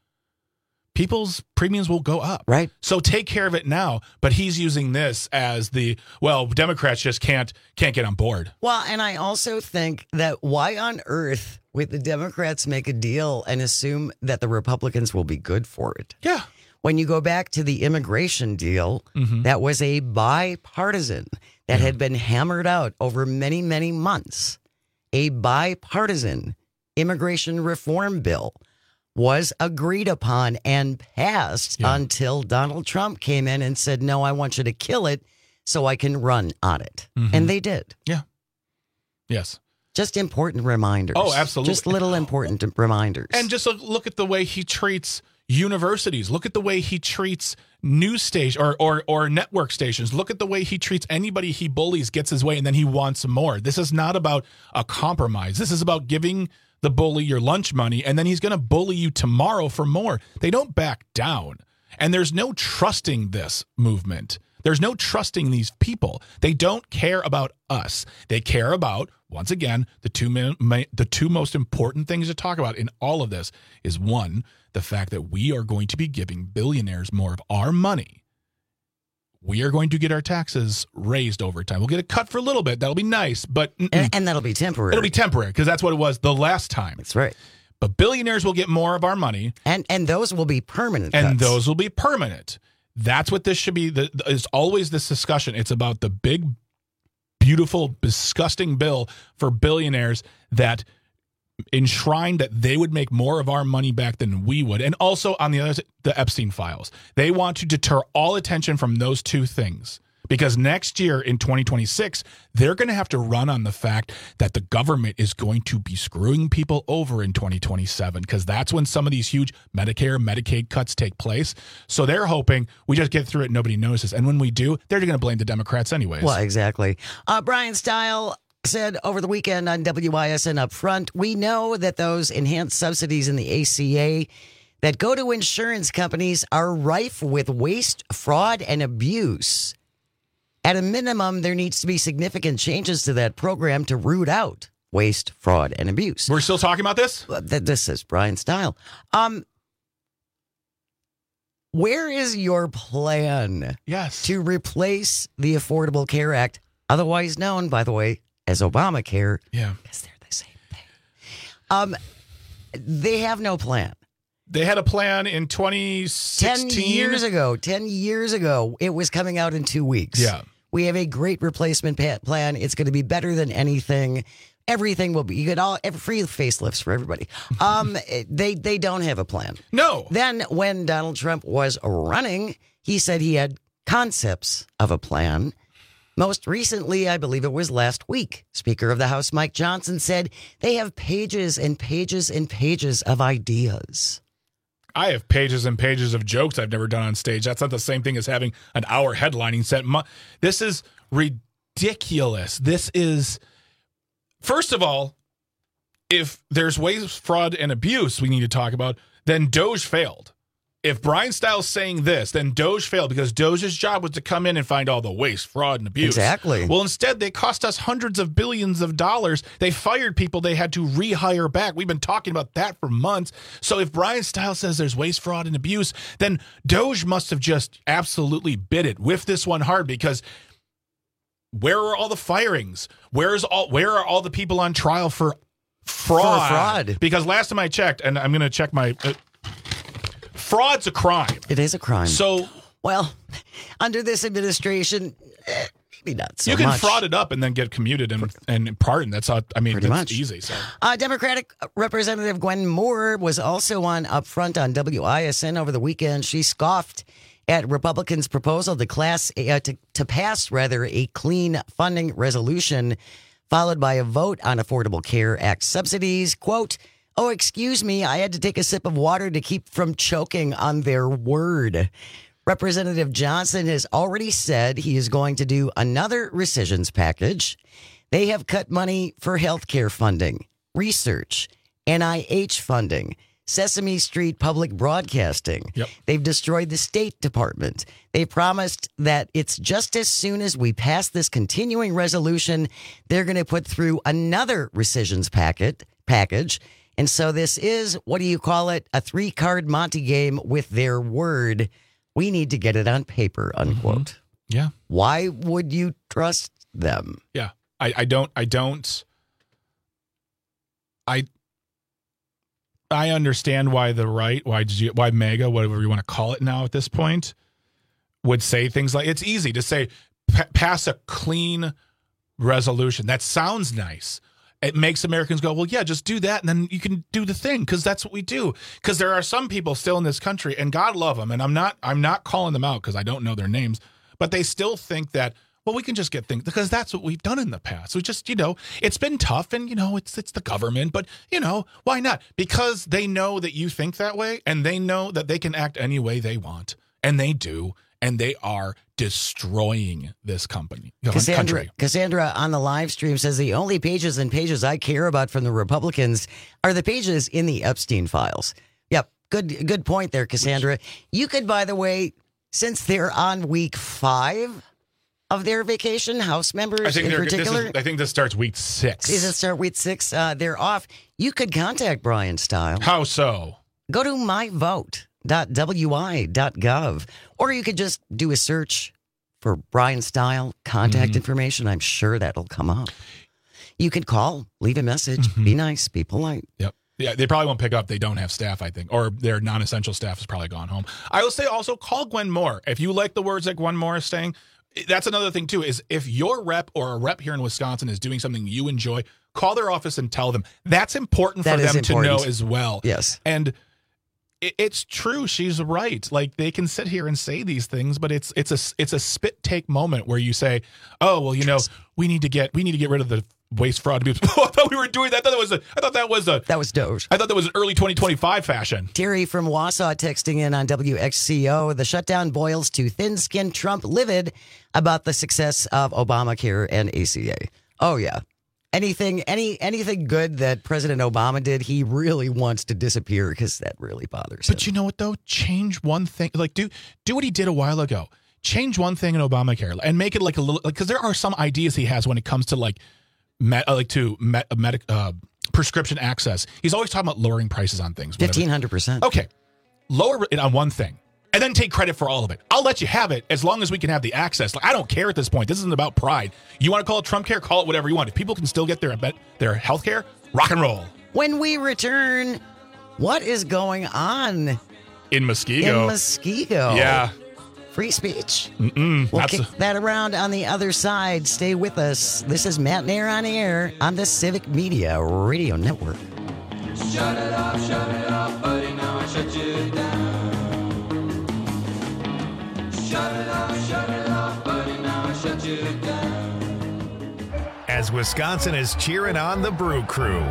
Speaker 21: people's premiums will go up.
Speaker 20: Right.
Speaker 21: So take care of it now. But he's using this as Democrats just can't get on board.
Speaker 20: Well, and I also think that why on earth would the Democrats make a deal and assume that the Republicans will be good for it?
Speaker 21: Yeah.
Speaker 20: When you go back to the immigration deal, that was a bipartisan that had been hammered out over many, many months. A bipartisan immigration reform bill was agreed upon and passed until Donald Trump came in and said, no, I want you to kill it so I can run on it. And they did.
Speaker 21: Yeah. Yes.
Speaker 20: Just important reminders.
Speaker 21: Oh, absolutely.
Speaker 20: Just little important reminders.
Speaker 21: And just look at the way he treats universities. Look at the way he treats news stations or network stations. Look at the way he treats anybody he bullies, gets his way, and then he wants more. This is not about a compromise. This is about giving the bully your lunch money, and then he's going to bully you tomorrow for more. They don't back down. And there's no trusting this movement. There's no trusting these people. They don't care about us. They care about, once again, the two most important things to talk about in all of this is, one, the fact that we are going to be giving billionaires more of our money. We are going to get our taxes raised over time. We'll get a cut for a little bit. That'll be nice, but
Speaker 20: and that'll be temporary.
Speaker 21: It'll be temporary because that's what it was the last time.
Speaker 20: That's right.
Speaker 21: But billionaires will get more of our money,
Speaker 20: and those will be permanent.
Speaker 21: And
Speaker 20: cuts.
Speaker 21: Those will be permanent. That's what this should be. It's always this discussion. It's about the big, beautiful, disgusting bill for billionaires that enshrined that they would make more of our money back than we would. And also on the other side, the Epstein files. They want to deter all attention from those two things. Because next year in 2026, they're going to have to run on the fact that the government is going to be screwing people over in 2027, because that's when some of these huge Medicare, Medicaid cuts take place. So they're hoping we just get through it and nobody notices. And when we do, they're going to blame the Democrats anyways.
Speaker 20: Well, exactly. Brian Stiles said over the weekend on WISN Up Front, we know that those enhanced subsidies in the ACA that go to insurance companies are rife with waste, fraud, and abuse. At a minimum, there needs to be significant changes to that program to root out waste, fraud, and abuse.
Speaker 21: We're still talking about this?
Speaker 20: This is Brian Stiles. Where is your plan to replace the Affordable Care Act, otherwise known, by the way, as Obamacare?
Speaker 21: Yeah.
Speaker 20: Because they're the same thing. They have no plan.
Speaker 21: They had a plan in 2016.
Speaker 20: 10 years ago, it was coming out in 2 weeks.
Speaker 21: Yeah.
Speaker 20: We have a great replacement plan. It's going to be better than anything. Everything will be. You get free facelifts for everybody. They don't have a plan.
Speaker 21: No.
Speaker 20: Then when Donald Trump was running, he said he had concepts of a plan. Most recently, I believe it was last week, Speaker of the House Mike Johnson said they have pages and pages and pages of ideas.
Speaker 21: I have pages and pages of jokes I've never done on stage. That's not the same thing as having an hour headlining set. This is ridiculous. This is, first of all, if there's waste, fraud, and abuse we need to talk about, then Doge failed. If Brian Stiles saying this, then Doge failed because Doge's job was to come in and find all the waste, fraud, and abuse.
Speaker 20: Exactly.
Speaker 21: Well, instead, they cost us hundreds of billions of dollars. They fired people they had to rehire back. We've been talking about that for months. So if Brian Stiles says there's waste, fraud, and abuse, then Doge must have just absolutely bit it, whiffed this one hard, because where are all the firings? Where are all the people on trial for fraud? Because last time I checked, and I'm going to check my... fraud's a crime.
Speaker 20: It is a crime.
Speaker 21: So,
Speaker 20: well, under this administration, maybe not so much.
Speaker 21: You can fraud it up and then get commuted and pardoned. That's how, that's
Speaker 20: much
Speaker 21: easy. So,
Speaker 20: Democratic Representative Gwen Moore was also up front on WISN over the weekend. She scoffed at Republicans' proposal to pass a clean funding resolution, followed by a vote on Affordable Care Act subsidies. Quote, "Oh, excuse me, I had to take a sip of water to keep from choking on their word." Representative Johnson has already said he is going to do another rescissions package. They have cut money for health care funding, research, NIH funding, Sesame Street public broadcasting.
Speaker 21: Yep.
Speaker 20: They've destroyed the State Department. They promised that it's just as soon as we pass this continuing resolution, they're going to put through another rescissions package. And so this is, what do you call it, a 3-card Monte game with their word. We need to get it on paper, unquote.
Speaker 21: Mm-hmm. Yeah.
Speaker 20: Why would you trust them?
Speaker 21: Yeah. I understand why the right, why MAGA, whatever you want to call it now at this point, would say things like, it's easy to say, pass a clean resolution. That sounds nice. It makes Americans go, well, yeah, just do that, and then you can do the thing, because that's what we do. Because there are some people still in this country, and God love them, and I'm not calling them out because I don't know their names, but they still think that, well, we can just get things, because that's what we've done in the past. We just, it's been tough, and, it's the government, but, why not? Because they know that you think that way, and they know that they can act any way they want, and they do, and they are destroying this country.
Speaker 20: Cassandra on the live stream says the only pages and pages I care about from the Republicans are the pages in the Epstein files. Yep. Good point there, Cassandra. You could, by the way, since they're on week 5 of their vacation, House members in particular.
Speaker 21: I think this starts week 6.
Speaker 20: Does it start week 6? They're off. You could contact Brian Stiles.
Speaker 21: How so?
Speaker 20: Go to myvote.wi.gov, or you could just do a search for Brian Stiles contact information. I'm sure that'll come up. You could call, leave a message, be nice, be polite.
Speaker 21: Yep. Yeah, they probably won't pick up. They don't have staff, I think, or their non-essential staff has probably gone home. I will say also, call Gwen Moore. If you like the words that Gwen Moore is saying, that's another thing too, is if your rep or a rep here in Wisconsin is doing something you enjoy, call their office and tell them. That's important for them to know as well.
Speaker 20: Yes.
Speaker 21: And it's true. She's right. Like, they can sit here and say these things, but it's a spit take moment where you say, "Oh, well, we need to get rid of the waste, fraud, abuse." Oh, I thought we were doing that. I thought that was
Speaker 20: Doge.
Speaker 21: I thought that was an early 2025 fashion.
Speaker 20: Terry from Wausau texting in on WXCO. The shutdown boils to thin-skinned Trump livid about the success of Obamacare and ACA. Oh yeah. Anything good that President Obama did, he really wants to disappear because that really bothers him.
Speaker 21: But you know what, though? Change one thing. Like, do what he did a while ago. Change one thing in Obamacare and make it like a little, because there are some ideas he has when it comes to prescription access. He's always talking about lowering prices on things.
Speaker 20: 1,500%.
Speaker 21: Okay, lower it on one thing, and then take credit for all of it. I'll let you have it as long as we can have the access. Like, I don't care at this point. This isn't about pride. You want to call it Trump care? Call it whatever you want. If people can still get their health care, rock and roll.
Speaker 20: When we return, what is going on
Speaker 21: in Muskego?
Speaker 20: Muskego.
Speaker 21: Yeah.
Speaker 20: free speech.
Speaker 21: We'll
Speaker 20: kick that around on the other side. Stay with us. This is Matt Nair on air on the Civic Media Radio Network.
Speaker 7: Shut it off, buddy, now I shut you down. Shut it off, buddy, now I shut you down.
Speaker 2: As Wisconsin is cheering on the Brew Crew.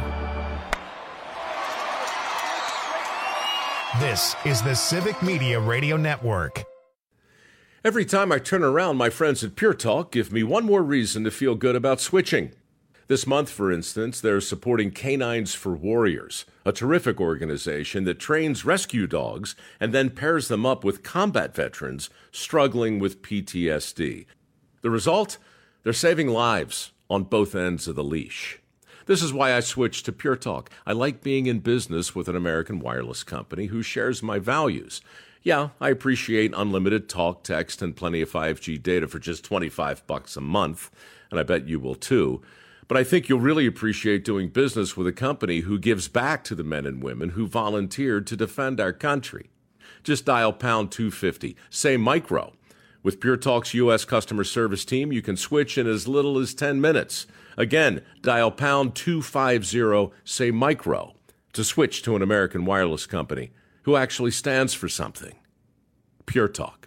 Speaker 2: This is the Civic Media Radio Network.
Speaker 8: Every time I turn around, my friends at Pure Talk give me one more reason to feel good about switching. This month, for instance, they're supporting Canines for Warriors, a terrific organization that trains rescue dogs and then pairs them up with combat veterans struggling with PTSD. The result? They're saving lives on both ends of the leash. This is why I switched to Pure Talk. I like being in business with an American wireless company who shares my values. Yeah, I appreciate unlimited talk, text, and plenty of 5G data for just $25 a month, and I bet you will too. But I think you'll really appreciate doing business with a company who gives back to the men and women who volunteered to defend our country. Just dial pound 250, say micro. With Pure Talk's U.S. customer service team, you can switch in as little as 10 minutes. Again, dial pound 250, say micro, to switch to an American wireless company who actually stands for something. Pure Talk.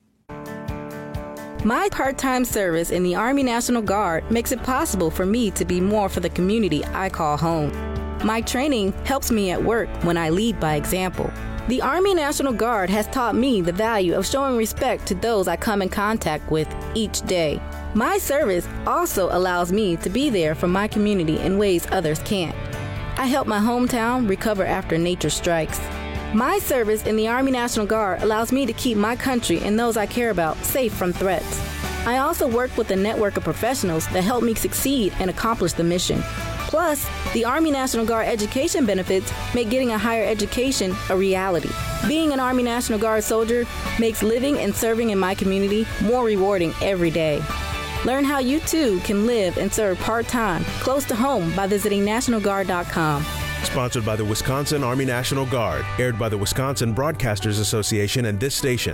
Speaker 9: My part-time service in the Army National Guard makes it possible for me to be more for the community I call home. My training helps me at work when I lead by example. The Army National Guard has taught me the value of showing respect to those I come in contact with each day. My service also allows me to be there for my community in ways others can't. I help my hometown recover after nature strikes. My service in the Army National Guard allows me to keep my country and those I care about safe from threats. I also work with a network of professionals that help me succeed and accomplish the mission. Plus, the Army National Guard education benefits make getting a higher education a reality. Being an Army National Guard soldier makes living and serving in my community more rewarding every day. Learn how you too can live and serve part-time, close to home by visiting NationalGuard.com.
Speaker 10: Sponsored by the Wisconsin Army National Guard. Aired by the Wisconsin Broadcasters Association and this station.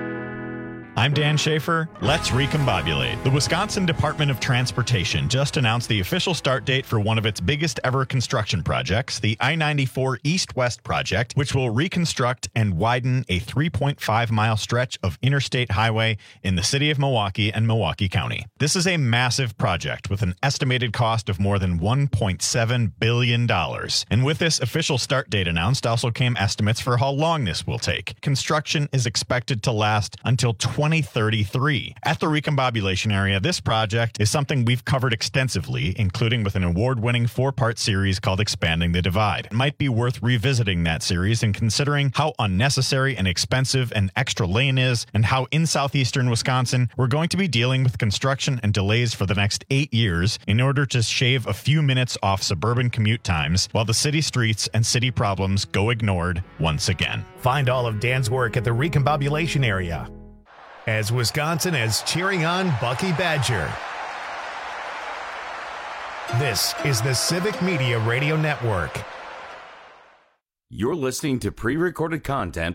Speaker 22: I'm Dan Schaefer. Let's recombobulate. The Wisconsin Department of Transportation just announced the official start date for one of its biggest ever construction projects, the I-94 East-West project, which will reconstruct and widen a 3.5-mile stretch of interstate highway in the city of Milwaukee and Milwaukee County. This is a massive project with an estimated cost of more than $1.7 billion. And with this official start date announced also came estimates for how long this will take. Construction is expected to last until 2033. At the recombobulation area, this project is something we've covered extensively, including with an award-winning 4-part series called Expanding the Divide. It might be worth revisiting that series and considering how unnecessary and expensive an extra lane is, and how in southeastern Wisconsin we're going to be dealing with construction and delays for the next 8 years in order to shave a few minutes off suburban commute times while the city streets and city problems go ignored once again.
Speaker 2: Find all of Dan's work at the recombobulation area. As Wisconsin is cheering on Bucky Badger. This is the Civic Media Radio Network.
Speaker 19: You're listening to pre-recorded content.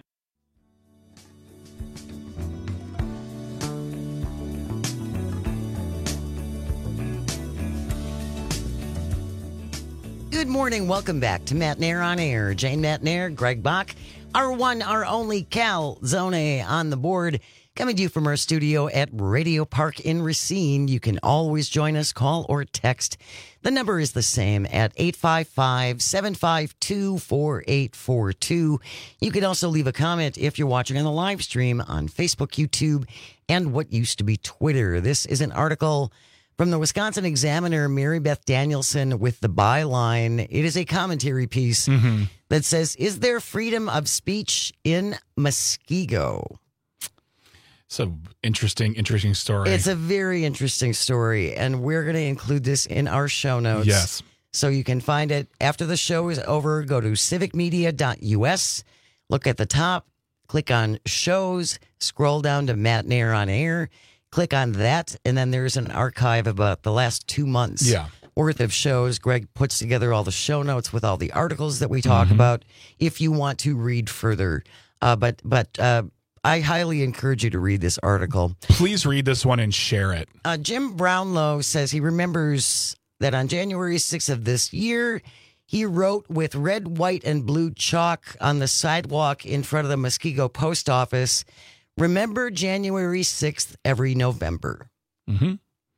Speaker 20: Good morning. Welcome back to Matt Nair on Air. Jane Matt Nair, Greg Bach, our one, our only Cal Zone on the board. Coming to you from our studio at Radio Park in Racine. You can always join us, call or text. The number is the same at 855-752-4842. You can also leave a comment if you're watching on the live stream on Facebook, YouTube, and what used to be Twitter. This is an article from the Wisconsin Examiner, Mary Beth Danielson, with the byline. It is a commentary piece that says, "Is there freedom of speech in Muskego?"
Speaker 21: It's an interesting story.
Speaker 20: It's a very interesting story, and we're going to include this in our show notes.
Speaker 21: Yes.
Speaker 20: So you can find it after the show is over. Go to civicmedia.us, look at the top, click on shows, scroll down to Matt Nair on Air, click on that, and then there's an archive about the last 2 months worth of shows. Greg puts together all the show notes with all the articles that we talk about if you want to read further. But I highly encourage you to read this article.
Speaker 21: Please read this one and share it.
Speaker 20: Jim Brownlow says he remembers that on January 6th of this year, he wrote with red, white, and blue chalk on the sidewalk in front of the Muskego post office, "Remember January 6th every November."
Speaker 21: Mm-hmm.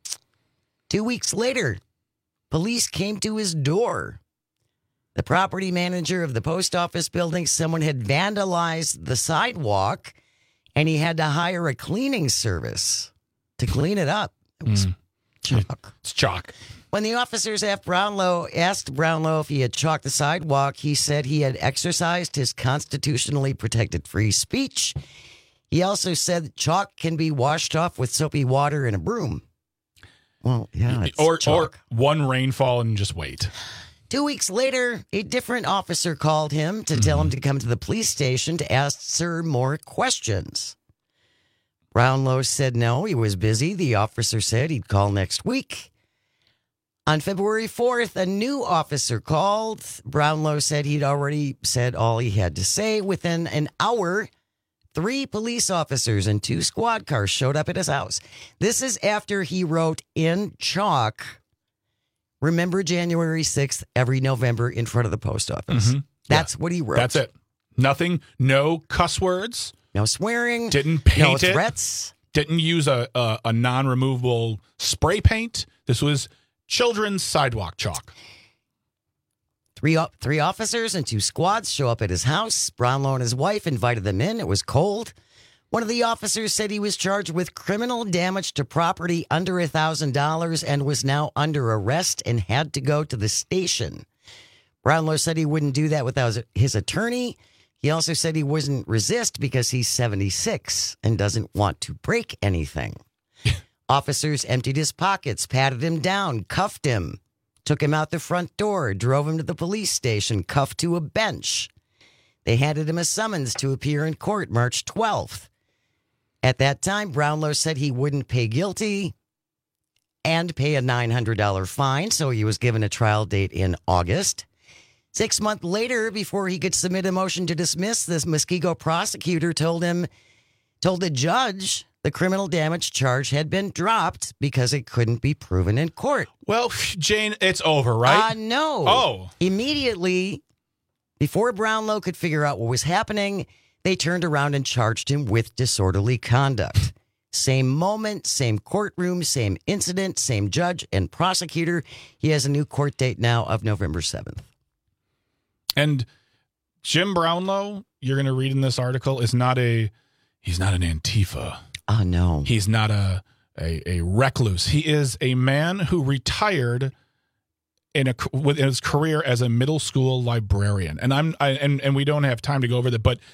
Speaker 20: 2 weeks later, police came to his door. The property manager of the post office building, someone had vandalized the sidewalk, and he had to hire a cleaning service to clean it up. It was chalk.
Speaker 21: It's chalk.
Speaker 20: When the officers asked Brownlow if he had chalked the sidewalk, he said he had exercised his constitutionally protected free speech. He also said chalk can be washed off with soapy water and a broom. Well, yeah, it's
Speaker 21: or
Speaker 20: chalk.
Speaker 21: one rainfall and just wait.
Speaker 20: 2 weeks later, a different officer called him to tell him to come to the police station to answer more questions. Brownlow said no, he was busy. The officer said he'd call next week. On February 4th, a new officer called. Brownlow said he'd already said all he had to say. Within an hour, 3 police officers and 2 squad cars showed up at his house. This is after he wrote in chalk, "Remember January 6th every November" in front of the post office.
Speaker 21: Mm-hmm.
Speaker 20: That's what he wrote.
Speaker 21: That's it. Nothing, no cuss words.
Speaker 20: No swearing.
Speaker 21: Didn't paint
Speaker 20: no
Speaker 21: it.
Speaker 20: threats.
Speaker 21: Didn't use a non-removable spray paint. This was children's sidewalk chalk.
Speaker 20: Three officers and 2 squads show up at his house. Brownlow and his wife invited them in. It was cold. One of the officers said he was charged with criminal damage to property under $1,000 and was now under arrest and had to go to the station. Brownlow said he wouldn't do that without his attorney. He also said he wouldn't resist because he's 76 and doesn't want to break anything. Officers emptied his pockets, patted him down, cuffed him, took him out the front door, drove him to the police station, cuffed to a bench. They handed him a summons to appear in court March 12th. At that time, Brownlow said he wouldn't pay guilty and pay a $900 fine, so he was given a trial date in August. 6 months later, before he could submit a motion to dismiss, this Muskego prosecutor told the judge the criminal damage charge had been dropped because it couldn't be proven in court.
Speaker 21: Well, Jane, it's over, right?
Speaker 20: No.
Speaker 21: Oh.
Speaker 20: Immediately, before Brownlow could figure out what was happening, they turned around and charged him with disorderly conduct. Same moment, same courtroom, same incident, same judge and prosecutor. He has a new court date now of November 7th.
Speaker 21: And Jim Brownlow, you're going to read in this article, he's not an Antifa.
Speaker 20: Oh, no.
Speaker 21: He's not a recluse. He is a man who retired in his career as a middle school librarian. And we don't have time to go over that, but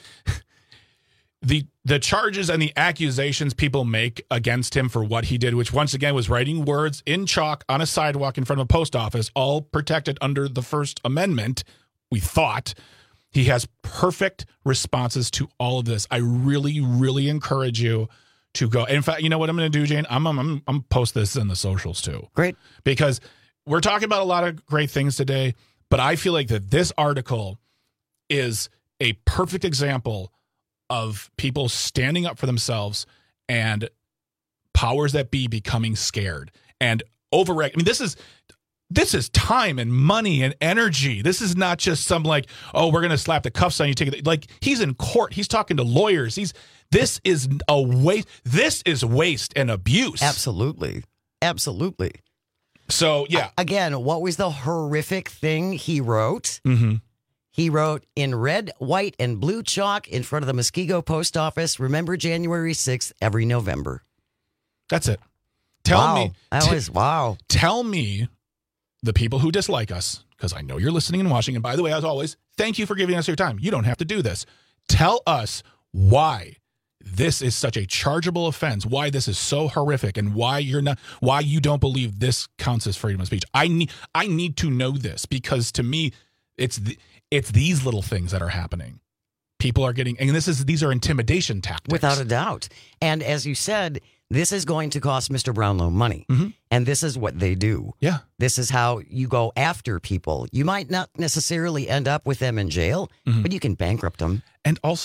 Speaker 21: the charges and the accusations people make against him for what he did, which once again was writing words in chalk on a sidewalk in front of a post office, all protected under the First Amendment, we thought. He has perfect responses to all of this. I really, really encourage you to go. In fact, you know what I'm going to do, Jane? I'm post this in the socials too.
Speaker 20: Great.
Speaker 21: Because we're talking about a lot of great things today, but I feel like that this article is a perfect example of people standing up for themselves and powers that be becoming scared and overreact. I mean, this is time and money and energy. This is not just some like, oh, we're going to slap the cuffs on you. Take it. Like, he's in court. He's talking to lawyers. This is a waste. This is waste and abuse.
Speaker 20: Absolutely. Absolutely.
Speaker 21: So, yeah.
Speaker 20: Again, what was the horrific thing he wrote?
Speaker 21: Mm-hmm.
Speaker 20: He wrote in red, white, and blue chalk in front of the Muskego post office, "Remember January 6th every November."
Speaker 21: That's it.
Speaker 20: Wow.
Speaker 21: Wow. Tell me, the people who dislike us, because I know you're listening and watching, and by the way, as always, thank you for giving us your time. You don't have to do this. Tell us why this is such a chargeable offense, why this is so horrific, and why you don't believe this counts as freedom of speech. I need to know this, because to me, it's these little things that are happening. People are getting, and these are intimidation tactics.
Speaker 20: Without a doubt. And as you said, this is going to cost Mr. Brownlow money.
Speaker 21: Mm-hmm.
Speaker 20: And this is what they do.
Speaker 21: Yeah.
Speaker 20: This is how you go after people. You might not necessarily end up with them in jail, but you can bankrupt them.
Speaker 21: And also,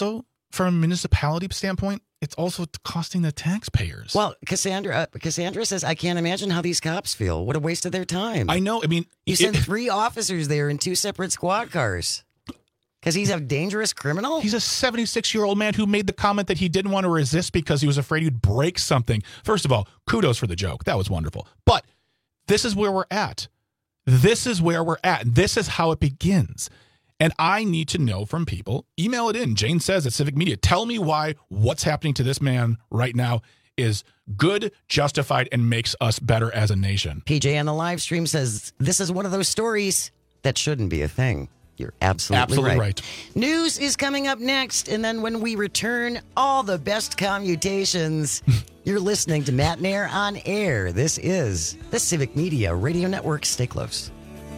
Speaker 21: from a municipality standpoint, it's also costing the taxpayers.
Speaker 20: Well, Cassandra says, I can't imagine how these cops feel. What a waste of their time.
Speaker 21: I know. I mean,
Speaker 20: you send 3 officers there in 2 separate squad cars. Because he's a dangerous criminal?
Speaker 21: He's a 76-year-old man who made the comment that he didn't want to resist because he was afraid he'd break something. First of all, kudos for the joke. That was wonderful. But this is where we're at. This is where we're at. This is how it begins. And I need to know from people. Email it in. Jane says at Civic Media. Tell me why what's happening to this man right now is good, justified, and makes us better as a nation.
Speaker 20: PJ on the live stream says, this is one of those stories that shouldn't be a thing. You're absolutely right. News is coming up next, and then when we return, all the best commutations. You're listening to Matt Nair on Air. This is the Civic Media Radio Network. Stay close.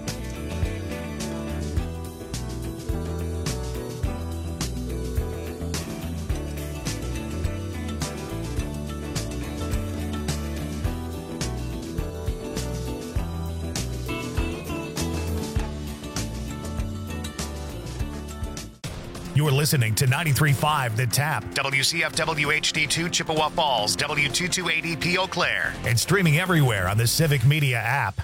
Speaker 2: You're listening to 93.5 The Tap, WCFW HD2 Chippewa Falls, W228EP Eau Claire, and streaming everywhere on the Civic Media app.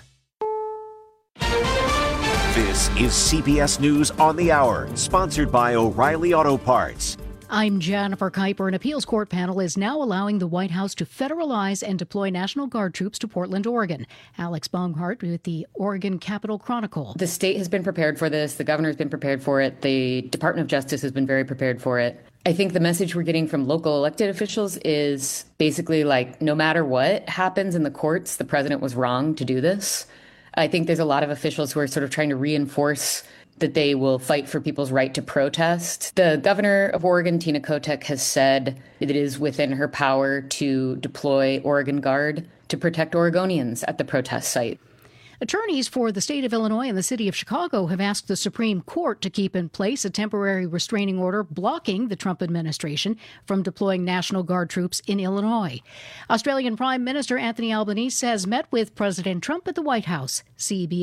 Speaker 3: This is CBS News on the Hour, sponsored by O'Reilly Auto Parts.
Speaker 12: I'm Jennifer Kuiper. An appeals court panel is now allowing the White House to federalize and deploy National Guard troops to Portland, Oregon. Alex Baumhart with the Oregon Capitol Chronicle.
Speaker 11: The state has been prepared for this. The governor's been prepared for it. The Department of Justice has been very prepared for it. I think the message we're getting from local elected officials is basically like, no matter what happens in the courts, the president was wrong to do this. I think there's a lot of officials who are sort of trying to reinforce that they will fight for people's right to protest. The governor of Oregon, Tina Kotek, has said that it is within her power to deploy Oregon Guard to protect Oregonians at the protest site.
Speaker 12: Attorneys for the state of Illinois and the city of Chicago have asked the Supreme Court to keep in place a temporary restraining order blocking the Trump administration from deploying National Guard troops in Illinois. Australian Prime Minister Anthony Albanese has met with President Trump at the White House. CBS